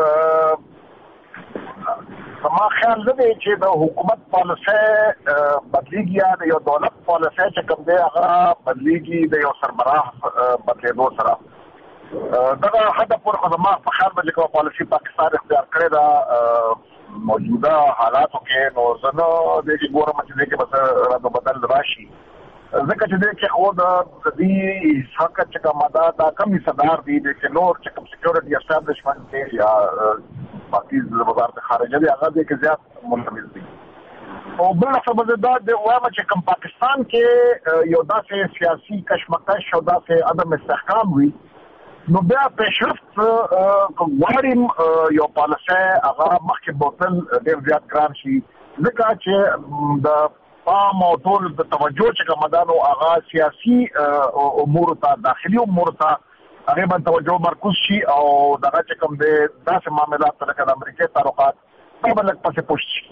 ما خیال نه دی چې د حکومت پالیسي بدلیږي یا د یو دولت پالیسي چې کوم دی هغه بدلیږي د یو سربراه بدلیدو سره دا هدا پر خدمات په خیال باندې کوم پالیسي پاکستان اختیار کړی دا موجوده حالاتو کې نو زنه د ګورم چې دغه بس راځو بدل راشي ځکه چې دغه خو د دې حق چې کومه دا کمی صدر دي د نور چې کوم سکیورټي اسټابلیشمنت دی یا پاکستان د وزارت خارجه دی هغه د کې زیات منتمز دي او بل څه دا د وایم چې کوم پاکستان کې یو داسې سیاسي کشمکش او داسې عدم استحکام وي نو بیا پیشرفت غواړم یو پالیسي هغه مخکې بوتل ډیر زیات ګران شي ځکه چې د پام او ټول د توجه چې کومدانو هغه سیاسي امور ته داخلي امور ته هغه باندې توجه مرکز شي او دغه چې کوم د داسې معاملات لکه د امریکای تعلقات په بل پسې پوښتنه شي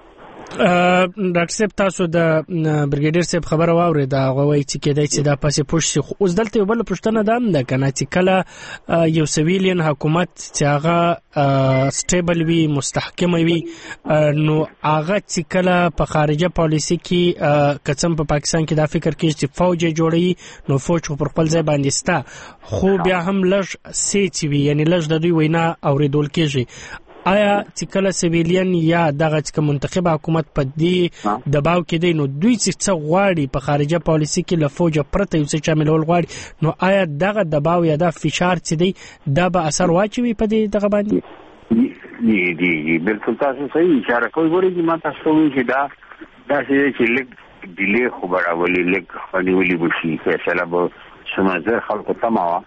ډاکټر صاحب تاسو د بریګیډیر صاحب خبره واوري دا غوي چې کېدای چې دا پسې پوښتنه خو اوس دلته بل پوښتنه ده نه کنه چې کله یو سویلین حکومت چې هغه سټیبل وي مستحکم وي نو هغه چې کله په خارجه پالیسی کې قسم په پاکستان کې دا فکر کوي چې فوج جوړي نو فوج پر خپل ځای باندې ستا خو بیا هم لږ سیچ وي یعنی لږ د دوی وینا اوریدل کېږي آیا چې کله سیویلین یا دغه چې منتخب حکومت په دې دباو کې دی نو دوی څه غواړي په خارجه پالیسی کې له فوج پرته یو څه شاملول غواړي نو آیا دغه دباو یا د فشار چې دی دا به اثر واچوي په دې دغه باندې دی بالکل تاسو صحیح اشاره کوئ ورته ما تاسو وایي چې دا چې لګ ډیلی خبره ولې لګ خپلولي بشي فیصله به سمزر خلکو تماوا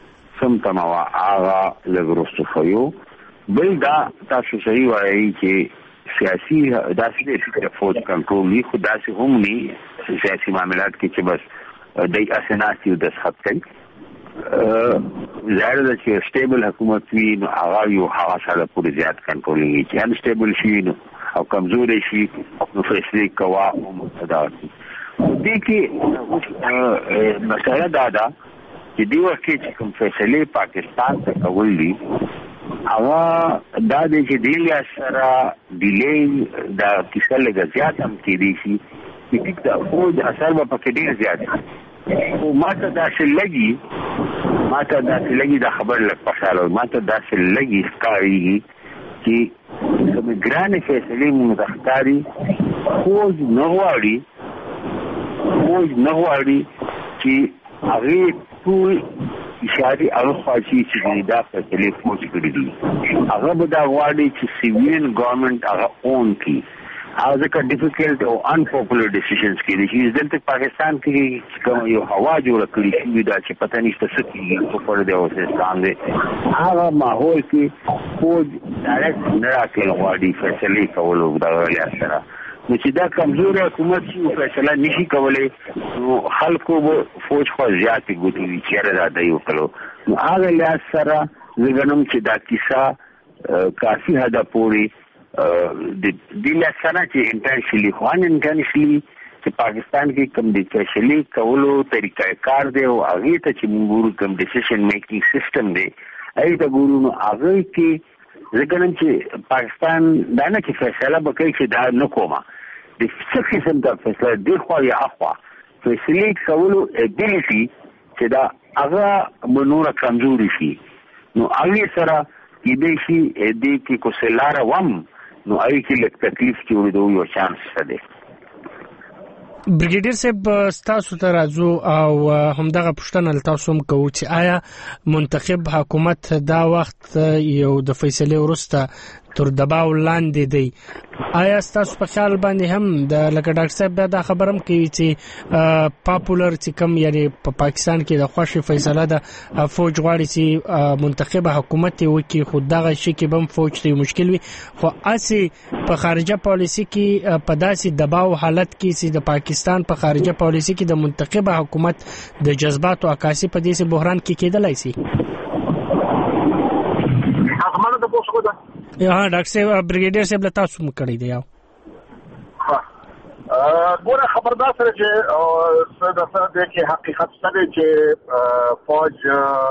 هغه لګ رسوخیو بل دا تاسو صحیح وایي چې سیاسي داسې فکر فوج کنټرول نه خو داسې هم نه سیاسي معاملات کې چې بس د اسناسي د خط کوي ظاهر ده چې سټیبل حکومت وي نو هغه یو هغه سره پوری زیات کنټرول کوي چې ان سټیبل شي نو او کمزوري شي نو فیصله کوي او متداول دي کې مسله دا ده چې دی وخت چې کوم فیصله پاکستان ته کوي اوا دا د چې ډیلیا سره ډیلی دا کیسه لږه زیات هم کېدی شي چې دا فوج اثر به پکې ډیر زیات او ماته داسې لګي دا خبر لږ پښاله ماته داسې لګي ښکاري چې کوم ګرانه فیصله متخکاری فوج نه غواړي چې هغه ټول اشاره الفاظي چې دا فیصله فوج کړی دي هغه به دا غواړي چې سیویلین ګورنمنت هغه اون کی هغه کا ډیفیکلټ او انپاپولر ډیسیژنز کړي چې دلته پاکستان کې کوم یو هوا جوړ کړی شي دا چې پته نشته څه کیږي په پر دی او ستان دی هغه ماحول کې فوج ډایرکټ نه راکې غواړي فیصله کولو دا ویل سره نو چې دا کمزوري حکومت چې فیصله نشي کولای نو خلکو به فوج خو زیاتې ګوتې وي چېرې دا دی وکړو نو هغه لحاظ سره زه ګڼم چې دا کیسه کافي حده پورې د دې لحاظ سره چې انټنشنلي خو انټنشنلي چې پاکستان کې کوم د فیصلې کولو طریقه کار دی او هغه ته چې موږ ګورو کوم ډیسیژن میکینګ سیستم دی هغه ته ګورو نو هغه کې ځکه چې پاکستان دا نه چې فیصله وکړي چې دا نه کومه د څه قسم د فیصله دی خو یا اخوا فیصلې کولو ابیلیټي چې دا هغه منوره کمزوري شي نو هغه سره دې شي دې کې کوسلاره وم نو هغه کې لږ تکلیف جوړېدو یو چانس شته. بریګیډیر صاحب تاسو ته راځو او همدغه پوښتنه تاسو هم کوو چې آیا منتخب حکومت دا وخت یو د فیصله ورسته تر دباو لاندې دی آیا تاسو په خیال باندې هم د لکه ډاکټر صاحب دا خبرم کوي چې پاپولر چې کم یعنی په پاکستان کې د خوشي فیصله د فوج غواړي چې منتخب حکومت وکړي خو دغه شي کې بم فوج ته مشکل وي خو اسی په خارجه پالیسي کې په داسې دباو حالت کې چې د پاکستان په خارجه پالیسي کې د منتخب حکومت د جذبات او عکاسي په دې بحران کې کېدلای شي. یا ډاکټر صاحب بریګیډیر صاحب له تاسو مکړی دی یو ګوره خبردار سره چې څه د کې حقیقت سره چې فوج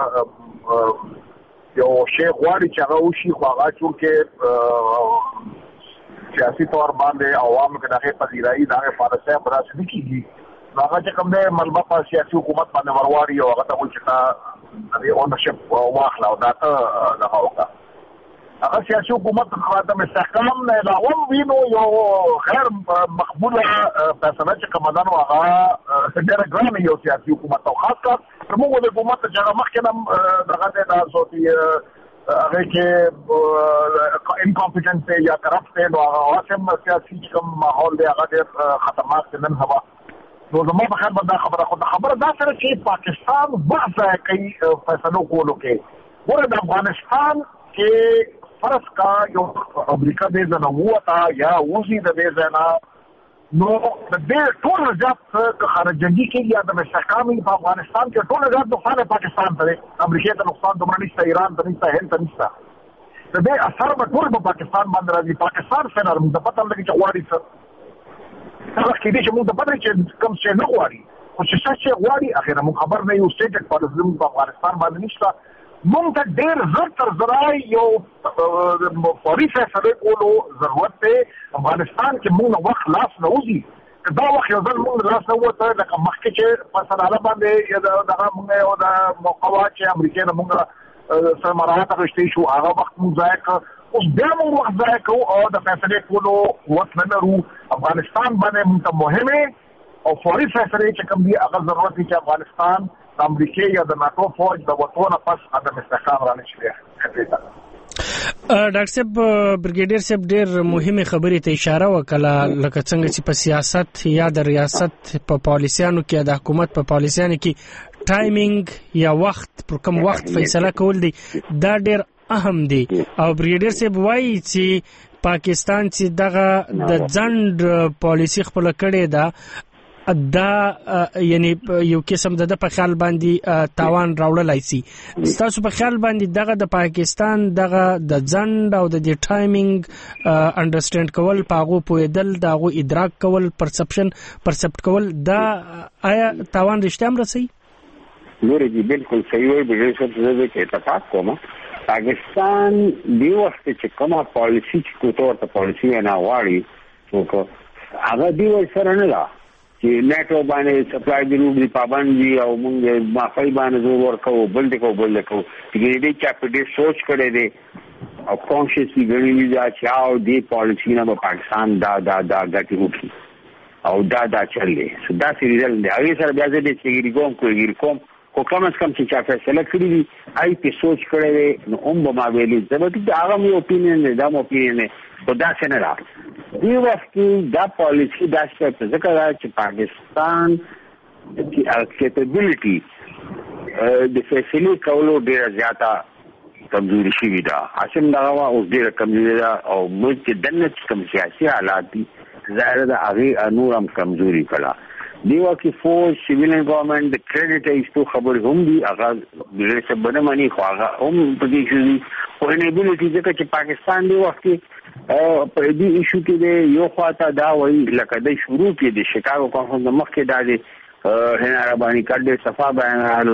یو شی غواړي چې هغه وشي خو هغه چې سیاسي تور باندې عوام کې دغه پذیرایی دغه فارسه برابر کیږي هغه چې کوم د ملبا په سیاسي حکومت باندې ورواړي او هغه ته وایي چې دا اونرشپ واخلا او دا ته دغه وکړه هغه سیاسي حکومت خاطر مستحکم نه لاوم وینو یو غیر مقبوله فیصله چې کومدانو هغه ډېر ګران یو سیاسي حکومت او خاص کار موږ د حکومت چې مخکې دغه د صوتي هغه کې انکمپیټنټ یا کرپټ نو هغه سم سیاسي کوم ماحول دی هغه ډېر خطرناک نن سبا نو زموږ په خبره خبره دا سره چې پاکستان بحث کوي فیصلو کولو کې ګوره د افغانستان کې فرض کا یو امریکا دې زنه وتا یا وزي دې زنه نو د دې ټول ځات خارجنګي کې یا د مشکامي په افغانستان کې ټول ځات نقصان پاکستان ته امریکا ته نقصان دومره نشته ایران ته نشته هند ته نشته د دې اثر به ټول په پاکستان باندې راځي پاکستان څنګه موږ د پته لګي چې غواړي څه هغه کې دې چې موږ د پته چې کوم څه نه غواړي خو چې څه غواړي اخیرا موږ خبر نه یو سټیټ پالیسی په افغانستان باندې نشته مونږ ته ډېر زر تر زرای یو فوري فیصله کولو ضرورت دی افغانستان کې مونږ وخت لاس نه وځي دا وخت یو ځل مونږ لاس نه وته لکه مخکې چې په سلاله باندې دغه مونږ یو د موقعه چې امریکا نه مونږ سره مراحت غشتي شو هغه وخت مونږ ځای اوس بیا مونږ وخت ځای کوو او د فیصله کولو وخت نه لرو افغانستان باندې مونږ ته مهمه او فوري فیصله چې کوم دی هغه ضرورت دی چې افغانستان امریکا یا د ناتو فوج د وټونه پس عدم استحکام را نشي ډاکټر صاحب بریګیډیر صاحب ډېر مهمه خبرې ته اشاره وکړه لکه څنګه چې په سیاست یا د ریاست په پالیسیانو کې د حکومت په پالیسیانو کې ټایمینګ یا وخت پر کوم وخت فیصله کول دي دا ډېر اهم دي او بریګیډیر صاحب وایي چې پاکستان چې دغه د ځند پالیسی خپل کړي دا یعنی یو قسم د په خیال باندې تاوان راوړلای شي تاسو په خیال باندې دغه د پاکستان دغه د ځند او د ټایمینګ انډرستانډ کول پاغو پویدل دغه ادراک کول پرسپټ کول دا آیا تاوان رښتیا هم رسي نور دي بالکل صحیح وي به څه څه کې اتفاق کوم پاکستان دی وخت چې کومه پالیسی چې کوټه ته پالیسی نه واړي نو هغه دی سره نه لا چې نیټو باندې سپلای دی نو پابند دي او موږ مافای باندې زور ورکو بل دکو چې دې چا په دې سوچ کړي دي او کانشسلی غوړي دا چې او دې پالیسی نه په پاکستان دا غټي وکړي او دا چلې دا سی ریزل دی هغه سره بیا دې چې کوم خو کوم اس کم چې فیصله کړی دی آی په سوچ کړي نو هم به ما ویلي زبر دې هغه مې اپینین نه دا مو اپینین نه خدا څنګه را دی وخت دا پالیسی دا څه ذکر چې پاکستان د کیپبلیټي د فیصله کولو ډیره زیاته کمزوري شوې ده اسیم دا اوس ډیره کمزوري ده او موږ چې دنه کوم سیاسي حالات دي ظاهر ده هغه نور هم کمزوري کړه دیو کې فور سیویلین ګورنمنت د کریډټ ایستو خبر هم دی هغه د څه بنه مانی خو هغه هم په دې کې خو انیبیلیټی ځکه چې پاکستان دی وخت کې په دې ایشو کې یو خواته دا وایي لکه د شروع کې د شیکاګو کانفرنس مخکې دا دی هنا ربانی کډه صفا بیانولو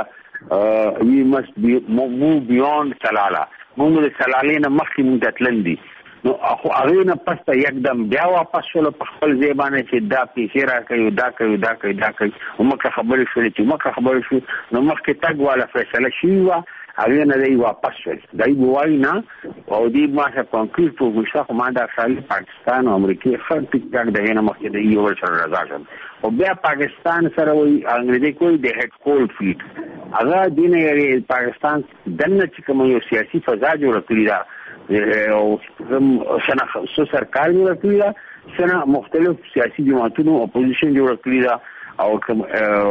چې we must be move beyond سلاله موږ د سلالې نه مخکې موږ تللی نو خو هغه نه پسته یکدم بیا واپس شول په خپل ځبانه چې دا پیسې راکوي دا کوي ومکه خبرې شولې چې مکه خبرې شو نو مخکې تګ والا فیصله شي وا هغه نه دی واپس شول دای بوای نه او دې ما څه کنکریټ په وشته خو ما دا خالي پاکستان او امریکا خپل ټیک د نه مخکې د یو سره راځي او بیا پاکستان سره وي انګریزي کوئی د هډ کولډ فیټ هغه دینه یې پاکستان دنه چې کوم یو سیاسي فضا جوړ کړی دا او سنا خو سرکار جوړ کړی دا سنا مختلف سیاسي جماعتونو اپوزیشن جوړ کړی دا او کوم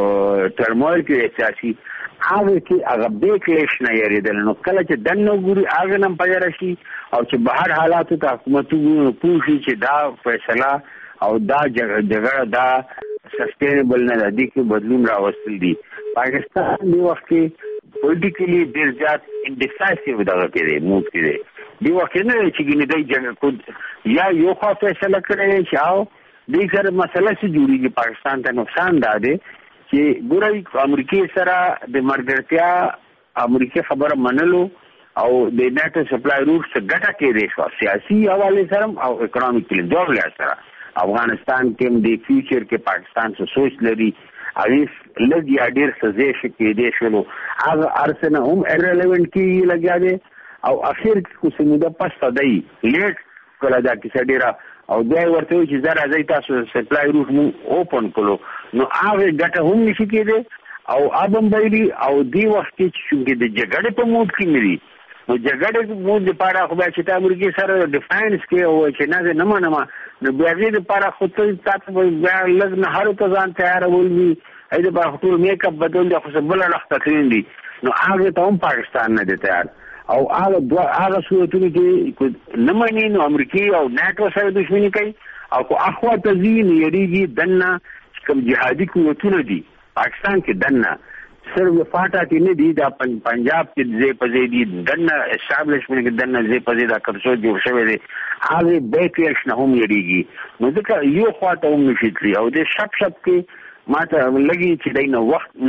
ترمویل کې سیاسي هغه کې هغه بیکلیش نه یریدل نو کله چې دنه ګوري هغه نم پیدا شي او چې بهر حالات ته حکومتونو پوښي چې دا فیصله او دا جګړه دا سستینبل نه ده د کې بدلون راوستل دي پاکستان دی وخت کې پولیټیکلی ډیر زیات انډیسایسیو دغه کې موډ کې دی وخت نه چې ګینه دی جګړه یا یو خوا فیصله کړی چې او دې سره مسله چې جوړیږي پاکستان ته نقصان ده چې ګورای امریکای سره د مرګرتیا امریکای خبره منلو او د نیټو سپلای روټ څخه ګټه کې دی سیاسي حواله سره او اکونومیکلی دوه سره افغانستان کې د فیوچر کې پاکستان څخه سوچ لري اړیس لږ یا ډیر څه ځای کې دی شلو هغه ارسنه هم ایرلیونت کې لګیا دی او اخر کې کوم موده پسته دی لیټ کله دا کې ډیره او دوی ورته چې زرا ځای تاسو سپلای روټ مو اوپن کړو نو هغه ګټه هم نشي کېده او ابم بایلی او دی وخت چې د جګړې په موډ کې مری نو جګړې موږ لپاره خو چې د امریکای سره ډیفاینس کې او چې نه منما نو بیا دې لپاره خو ته تاسو بیا لږ نه هر ته ځان تیار ولوي اې د په ټول میک اپ بدل د خو بل لخت تکرین دي نو هغه ته هم پاکستان نه دي تیار او هغه صورتونه کې نه مانی نو امریکای او ناتو سره دښمنی کوي او کو اخوا تزین یریږي دنه کوم جهادي قوتونه دي پاکستان کې دنه صرف فاټا کې نه دي دا پنجاب کې زی پزې دي دنه اسټابلیشمنت کې دنه زی پزې دا کړو جوړ شوی دی هغه بیکلیش نه هم یریږي نو ځکه یو خواته هم نشي او د شپ کې ماته لګي چې دینه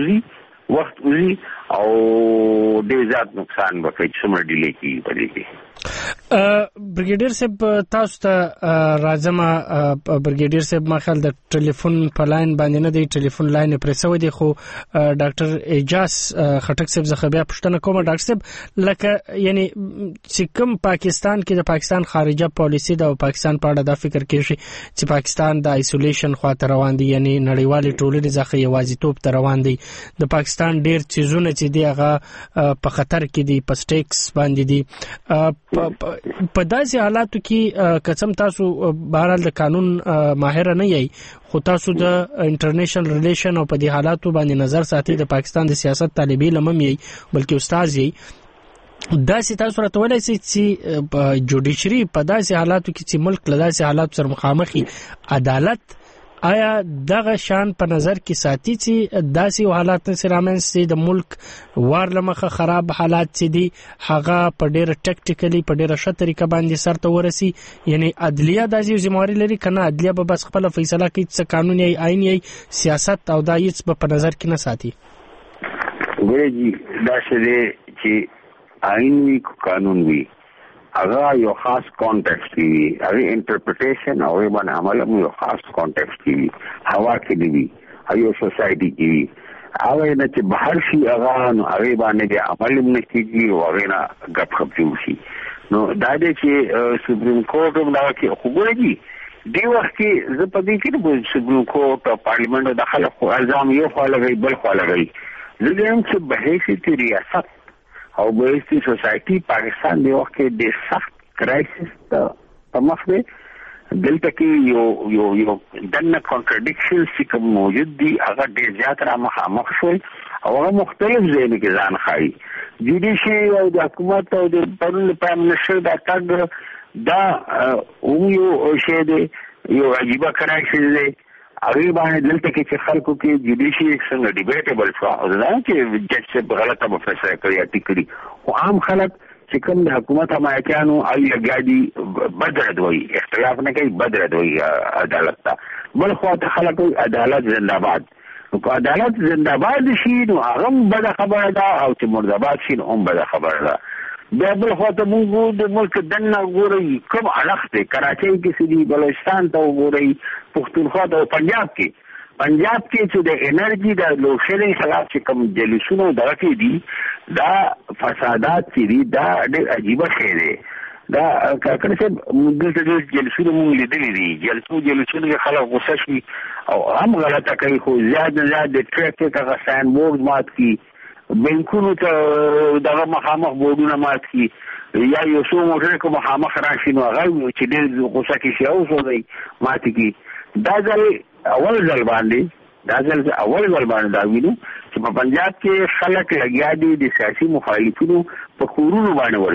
وخت وزي او ډیر زیات نقصان وکړي چې څومره ډیلی کیږي په دې کې برګیډیر صاحب تاسو ته راځم برګیډیر صاحب ما خیال د ټلیفون په لاین باندې نه دی ټلیفون لاین پرسو دی خو ډاکټر اجاز خټک صاحب زه بیا پوښتنه کوم ډاکټر صاحب لکه یعنی چې کوم پاکستان کې د پاکستان خارجه پالیسی د پاکستان په اړه دا فکر کوي چې پاکستان د آیسولیشن خواته روان دي یعنی نړیوال ټولنې ځخه یوازیتوب ته روان دي د پاکستان ډیر چیزونه چې دی هغه په خطر کې دي په سټیکس باندې دي په داسې حالاتو کې قسم تاسو بهرحال د قانون ماهر نه یې خو تاسو د انټرنیشنل ریلیشن او په دې حالاتو باندې نظر ساتي د پاکستان د سیاست طالب علم یې بلکې استاد یې داسې تاسو راته ولای شئ چې جوډیشري په داسې حالاتو کې چې ملک له داسې حالاتو سره مخامخ عدالت آیا دغه شان په نظر کې ساتي چې داسې حالات سره رامنځته د ملک وارلمخه خراب حالات چې دي هغه په ډیره ټیکټیکلی په ډیره ښه طریقه باندې سرته ورسي یعنی عدلیه داسې ذمہواری لري کنه عدلیه به بس خپل فیصله کوي چې قانون یې آئین یې سیاست او دا هیڅ په نظر کې نه ساتي ګورې دا څه چې آئین وی قانون وی هغه یو خاص کانټیکسټ دی هغه انټرپریټیشن او باندې عمل یو خاص کانټیکسټ دی هوا کې دی ایو سوسایټي کې هغه نه چې بهر شي هغه نو هغه باندې عمل نه کیږي او هغه نه غپ خپ شي نو دا دې چې سپریم کورټ هم دا کې خبرېږي دی وخت کې زه په دې کې د سپریم کورټ او پارلیمنت د خلکو الزام یو خو لګي بل خو لګي زه هم چې بهیثیت ریاست او بهیثی سوسایټي پاکستان دی وخت کې د سخت کرایسس په مخ دی دلته کې یو دنه کانټرډکشن چې موجود دي هغه ډېر زیات را مخامخ شول او هغه مختلف ځایونه کې ځان ښایي جوډیشي او د حکومت او د پرون پرایم منسټر دا تګ دا یو شی دی یو عجیبه کرایسس دی هغه باندې دلته کې چې خلکو کې جوډیشي څنګه ډیبیټیبل شو او دا چې جج صاحب غلطه فیصله کړی کړی او عام خلک چې کوم د حکومت حمایتیانو ای لګادي بدرد وي اختلاف نه کوي بدرد وي عدالت ته بل خو ته خلک عدالت زنده‌باد نو که عدالت زنده‌باد شي نو هغه بده خبره ده او چې مرداباد شي نو هم بده خبره ده بیا بل خو ته موږ د ملک دننه ګورئ کوم اړخ دی کراچۍ کې سړي بلوچستان ته وګورئ پښتونخوا ته پنجاب کې چې د انرژي د لوډ شیډینګ خلاف چې کوم جلسونه دغه کې دي دا فسادات چې دي دا ډېر عجیبه شی دی دا کله چې موږ ته جلسونه مونږ لیدلې دي جلسونه خلک غوسه شي او هم غلطه کوي خو زیات د ټریفیک هغه ساين بورډ مات کی بینکونو ته دغه مخامخ بورډونه مات کی یا یو څو موټر کوم مخامخ راشي نو هغه چې ډېر غوسه کې شي او څو دی مات کی دا ځل اول ځل باندې دا وینو چې په پنجاب کې خلک لګیا دي د سیاسي مخالفینو په کورونو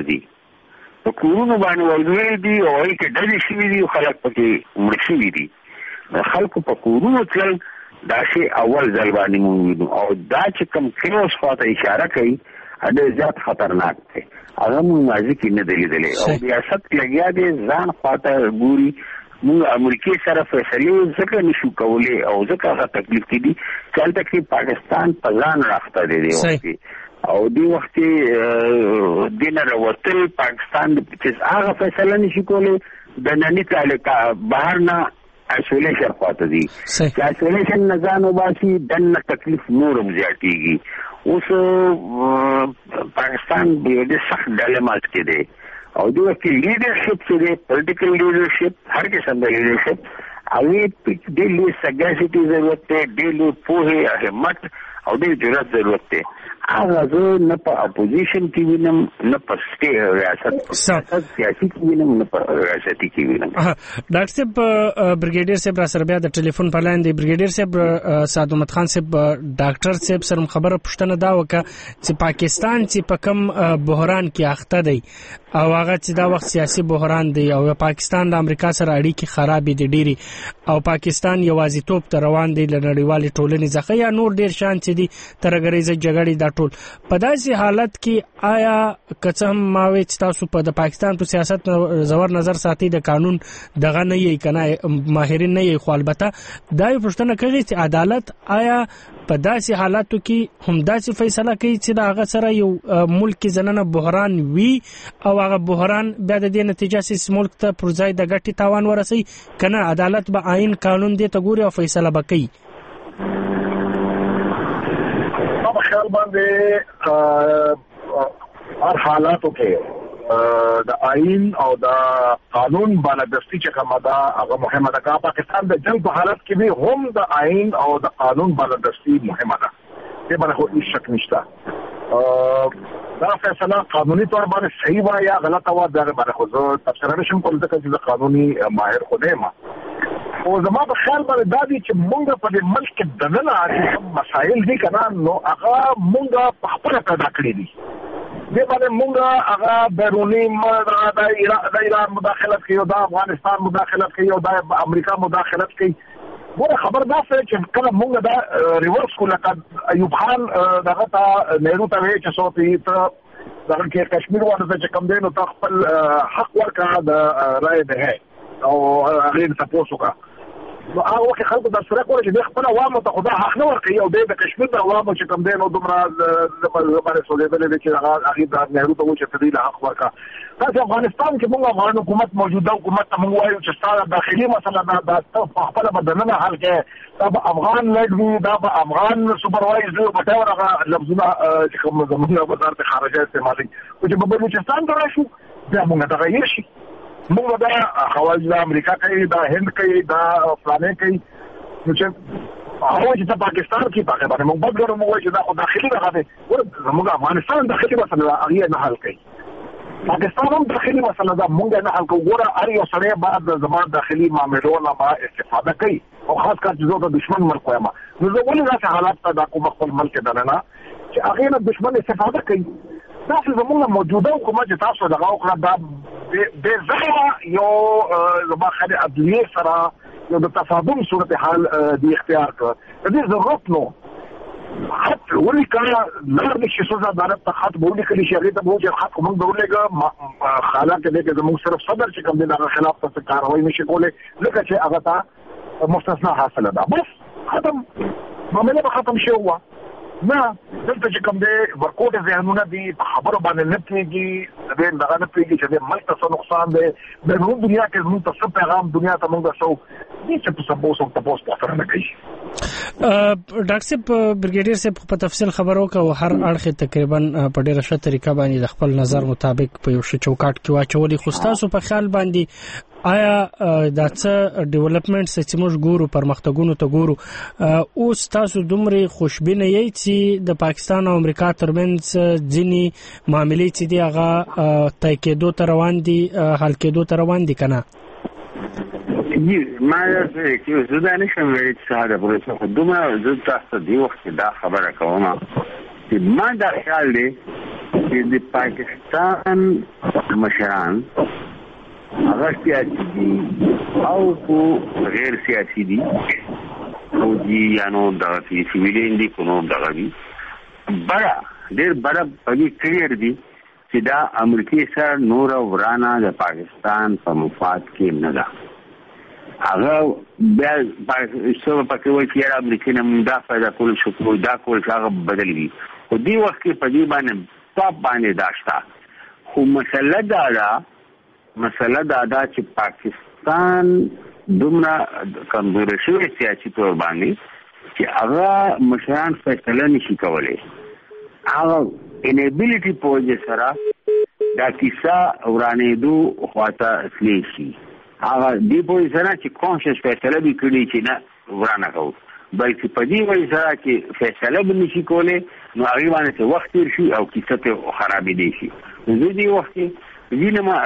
باندې ورغلي دي او هغه کې ډېر شي دي خلک پکې مړ شي دي خلکو په کورونو تل دا شی اول ځل باندې مونږ وینو او دا چې کوم کیوس خواته اشاره کوي ډېر زیات خطرناک دی هغه مونږ ماضي کې نه دی لیدلی او ریاست لګیا دی ځان خواته ګوري مونږ امریکای سره فیصلې ځکه نشو کولی او ځکه هغه تکلیف کې دي چې هلته کې پاکستان په ځان راخته دی او دی وخت دین راوتل پاکستان چې هغه فیصله نشي کولی د نننی تعلق بهر نه آیسولیشن خواته دي چې آیسولیشن نه ځان وباسي دنه تکلیف نورم زیاتېږي اوس پاکستان د سخت ډایلمات کې دی او دوی کې لیډرشپ چې دی پولیټیکل لیډرشپ هر قسم د لیډرشپ هغه د لوی سګاسټي ضرورت دی د لوی پوهه همت او د جرأت ضرورت دی هغه زه نه په اپوزیشن کې وینم نه په ریاست سیاسي کې وینم نه په ریاستي کې وینم ډاکټر صاحب بریګیډیر صاحب را سره بیا د ټلیفون په لاین دی بریګیډیر صاحب سعد احمد خان صاحب ډاکټر صاحب سره خبره پوښتنه دا وکړه چې پاکستان چې په کوم بحران کې اخته دی او هغه چې دا وخت سیاسي بحران دی او پاکستان د امریکا سره اړیکې خراب دي ډېری او پاکستان یوازیتوب ته روان دی لنړیوالې ټولنې ځخه یا نور ډېر شان چې دي ترګریزه جګړې دا ټول په داسې حالت کې آیا کڅم ماوي چې تاسو په د پاکستان په سیاست زور نظر ساتي د قانون دغه نه یې کنه ماهرین نه یې خو البته دا یو پوښتنه کوي چې عدالت آیا په داسې حالاتو کې هم داسې فیصله کوي چې دا هغه سره یو ملک زنانه بحران وي او هغه بحران بیا د دې نتیجه سي ملک ته پر ځای د ګټي تاوان ورسي کنه عدالت به آئین قانون دې ته ګوري او فیصله وکړي خیال باندې هر حالاتو کې د آئین او د قانون بالادستی چې کومه ده هغه مهمه ده که پاکستان د جنگ په حالت کې به هم د آئین او د قانون بالادستی مهمه ده دې باندې خو هیڅ شک نشته دا فیصله قانوني طور باندې صحیح و یا غلطه و دا باندې خو زه تفسیر نشم کولی ځکه چې د قانوني ماهر خو نه یم او زما په خیال باندې دا دي چې مونږ په دې ملک کې دننه چې مسایل دي کنه نو هغه مونږ په خپل پیدا کړی دي دې باندې مونږ هغه بیرونی د ایران مداخلت کوي او د افغانستان مداخلت کوي او د امریکا مداخلت کوي ګوره خبر دا چې کله مونږ دا ریورس کو لکه ایوب خان دغه ته نهرو ته وی چې صوتي ته دغه کې کشمیر ورته چې کم دین او خپل حق ورکړه د رائے ده او هغه تاسو کا نو هغه وخت خلکو د سره کول چې خپل عوامو ته خدا حق نه ورکړي او د کشمیر د عوامو چې کم دین او دومره زماره سولېدل چې هغه د نهرو ته چې تدریل حق ورکړه تاسو افغانستان کې موږ افغان حکومت موجوده حکومت ته موږ وایو چې ستاسو داخلي مسله د خپل بدننه حل کې دا افغان لګوي دا افغان سپروایزر وټاور هغه لفظونه چې کوم زموږه وزارت خارجه استعمالي او چې په بلوچستان کې راشو دا موږ تغیر شي موږ دا خواج د امریکا کوي دا هند کوي دا فلانه کوي نو چې هغه چې پاکستان کې پاکه باندې موږ بدګرو موږ چې دا داخلي راغلي ور موږ افغانستان داخلي مسله هغه نه حل کوي پاکستان هم داخلي مسله دا موږ نه حل کوو ور هر یو سره بعد د زموږ داخلي معاملو نه ما استفاده کوي او خاص کار چې زه د دشمن ملک وایم نو زه ولې دا حالات ته د کوم خپل ملک دننه چې هغه نه دشمن استفاده کوي تاسو زموږ موجوده حکومت چې تاسو دغه وکړه دا د زغه یو زما خالي عدلیه سره یو د تصادم صورتحال دی اختیار کړ. د دې ضرورت نو خط ولي کړه لږ نشي سوزا عدالت ته خط بولی کړي شي هغه ته مو چې خط کوم دولېګه حالانکه دغه زموږ صرف صدر چې کوم دغه خلاف څه کاروایی نشي کولای لکه چې هغه ته مستثنا حاصله ده بس ختم معاملې به ختم شي هوا نه دلته چې کوم دی ورکوټ ذهنونه دي خبرو باندې نه پیږي دغه دغه نه پیږي چې د ملک څه نقصان دی د نور دنیا کې موږ ته څه پیغام دنیا ته موږ څه دي چې په سبو څه تاسو ته سره نه کوي. ډاکټر صاحب برګیډیر صاحب په تفصیل خبرو کو هر اړخ تقریبا په ډیره ښه طریقه باندې د خپل نظر مطابق په یو ش چوکاټ کې واچولي خو تاسو په خیال باندې آیا دا څه ډیولپمنټ چې موږ ګورو پرمختګونو ته ګورو او تاسو دومره خوشبینه یې چې د پاکستان او امریکا ترمنځ ځینی معاملې چې دی هغه تای کېدو ته روان دي حل کېدو ته روان دي کنه؟ ما چې زه دا نشم ویلای چې ساده پروسه خو دومره زه تاسو دی وخت دا خبره کوم چې ما دا خیال دی چې د پاکستان مشران هغه سیاسي دي او غیر سیاسي دي او دي یانو د سیویلین دي کومو دغه دي ډېر بڑا پدې کلیر دي چې دا امریکای سره نور ورانه د پاکستان په مفاد کې نه ده. هغه بیا څو پکې وایي چې امریکای نه مدافع د کول شو دا کول هغه بدل وي خو دی وخت کې په دې باندې ټاپ باندې داشتا خو مسله دا چې پاکستان دومره کمزوري شوی سیاسي تور باندې چې هغه مشران فیصله نشي کولای هغه انیبیلیټي پوجي سره دا کیسه ورانېدو خواته اصلي شي هغه دی پوجي سره چې کانشس فیصله به کړي چې نه ورانه کوو بلکې په دې وایي سره چې فیصله به نشي کولای نو هغه باندې وخت تیر شي او کیسه ته خرابې دي شي. زه دې وخت وینم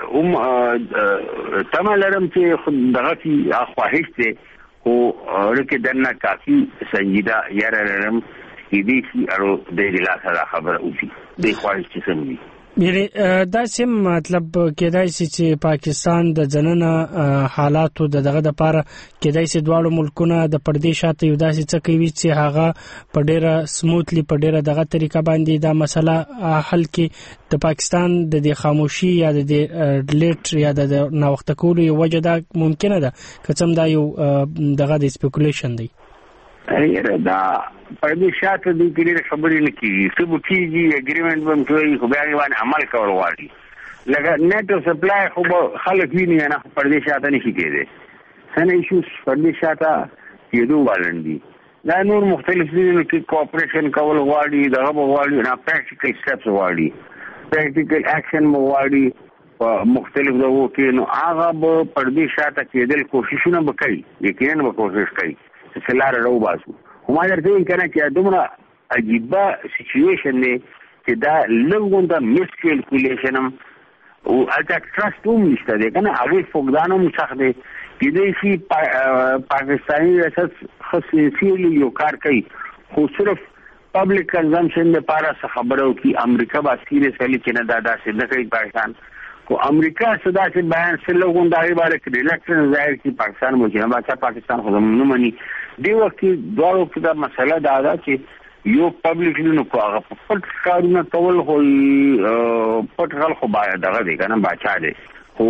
تمالرم چې دغه کی خواهش ته او ورکه دنه کافي سنجیده یارم دې شي او د لاسه خبره اوسي د خواهش چې سموي یعنی دا سم مطلب کېدای شي چې پاکستان د جننه حالاتو دغه د پاره کېدای شي دواړو ملکونو د پردې شاته یو داسې څه کوي چې هغه په ډیره سموتلی په ډیره دغه طریقه باندې دا مسله حل کې د پاکستان د خاموشي یا د لیټ یا د ناوخته کولو یو وجه دا ممکنه ده که څم دا یو دغه د سپیکولیشن دی. دا پردې شاته د کېږي خبرې نه کیږي څه کیږي اګریمنت به کوي خو بیا باندې عمل کول غواړي لکه نت سپلای خو خلک ویني نه پردې شاته نشي کېږي سن ایشوز پردې شاته کېدو والندي دا نور مختلف دي چې کوآپریشن کول غواړي دغه غواړي نه پریکټیکل سټپس غواړي پریکټیکل اکشن غواړي په مختلف ډول کې نو هغه په پردې شاته کېدل کوششونه وکړي یقینا به کوشش کوي چې لاره راو باسو ما درته کنه چې دومره عجیبه سچويشن دی چې دا لږونده میس کیلکولیشن او الټا ټرست هم نشته دی کنه هغه فقدانو مشخ دی چې دې شي پاکستاني ریاست خصوصي یو کار کوي خو صرف پبلک کنزمپشن لپاره خبرو کې امریکا با سیریسلی چې نه دا څه کوي پاکستان کو امریکا صدا سے بیان سے لوگوں داغی بارے ریلیکشن ظاہر کی پاکستان مجھے بچا پاکستان خود منی دی وقت دوړو کې دا مسله دا ده چې یو پبلک نو کو هغه پټ کارونه کول خو پټ غل خو باید دغه دی کنه بچا دی خو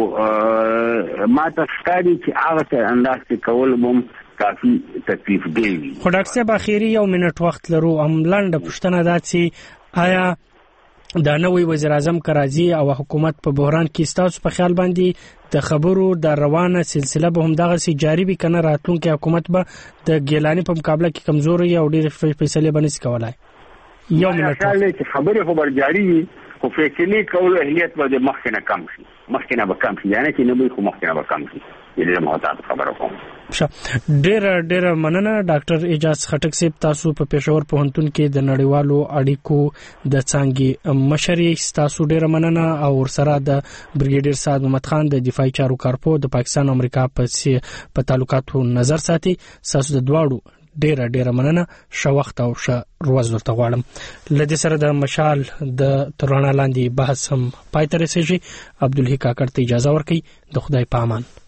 ما ته ښکاري چې هغه ته انداز کول بم کافی تکلیف دی. خو ډاکټر صاحب اخیری یو منټ وخت لرو لاندې پښتنه دا چې آیا دا نوې وزیر اعظم کراځي او حکومت په بحران کې ستاسو په خیال باندې د خبرو د روانه سلسله به هم دغه سي جاری وي کنه راتلونکي حکومت به د ګیلانی په مقابله کې کمزوري او ډېر فیصله بنس کولای یو منټ چې خبره خبر جاری وي خو فیصله کول اهلیت به مخکنه کم شي مخکنه به کم شي یعنی چې نه به خو مخکنه به کم شي دې محتاط خبره کوم. ډېر مننه ډاکټر اعجاز خټک صاحب تاسو په پېښور پوهنتون کې د نړیوالو اړیکو د څانګې مشر تاسو ډېر مننه او ورسره د بریګیډیر سعد محمد خان د دفاعي چارو کارپو د پاکستان او امریکا په تعلقاتو نظر ساتي تاسو د دواړو ډیره مننه. ښه وخت او ښه ورځ درته غواړم. لدې سره د مشال د ترانه لاندې بحث هم پای ته رسیږي. عبدالحی کاکړ ته اجازه ورکړئ. د خدای په امان.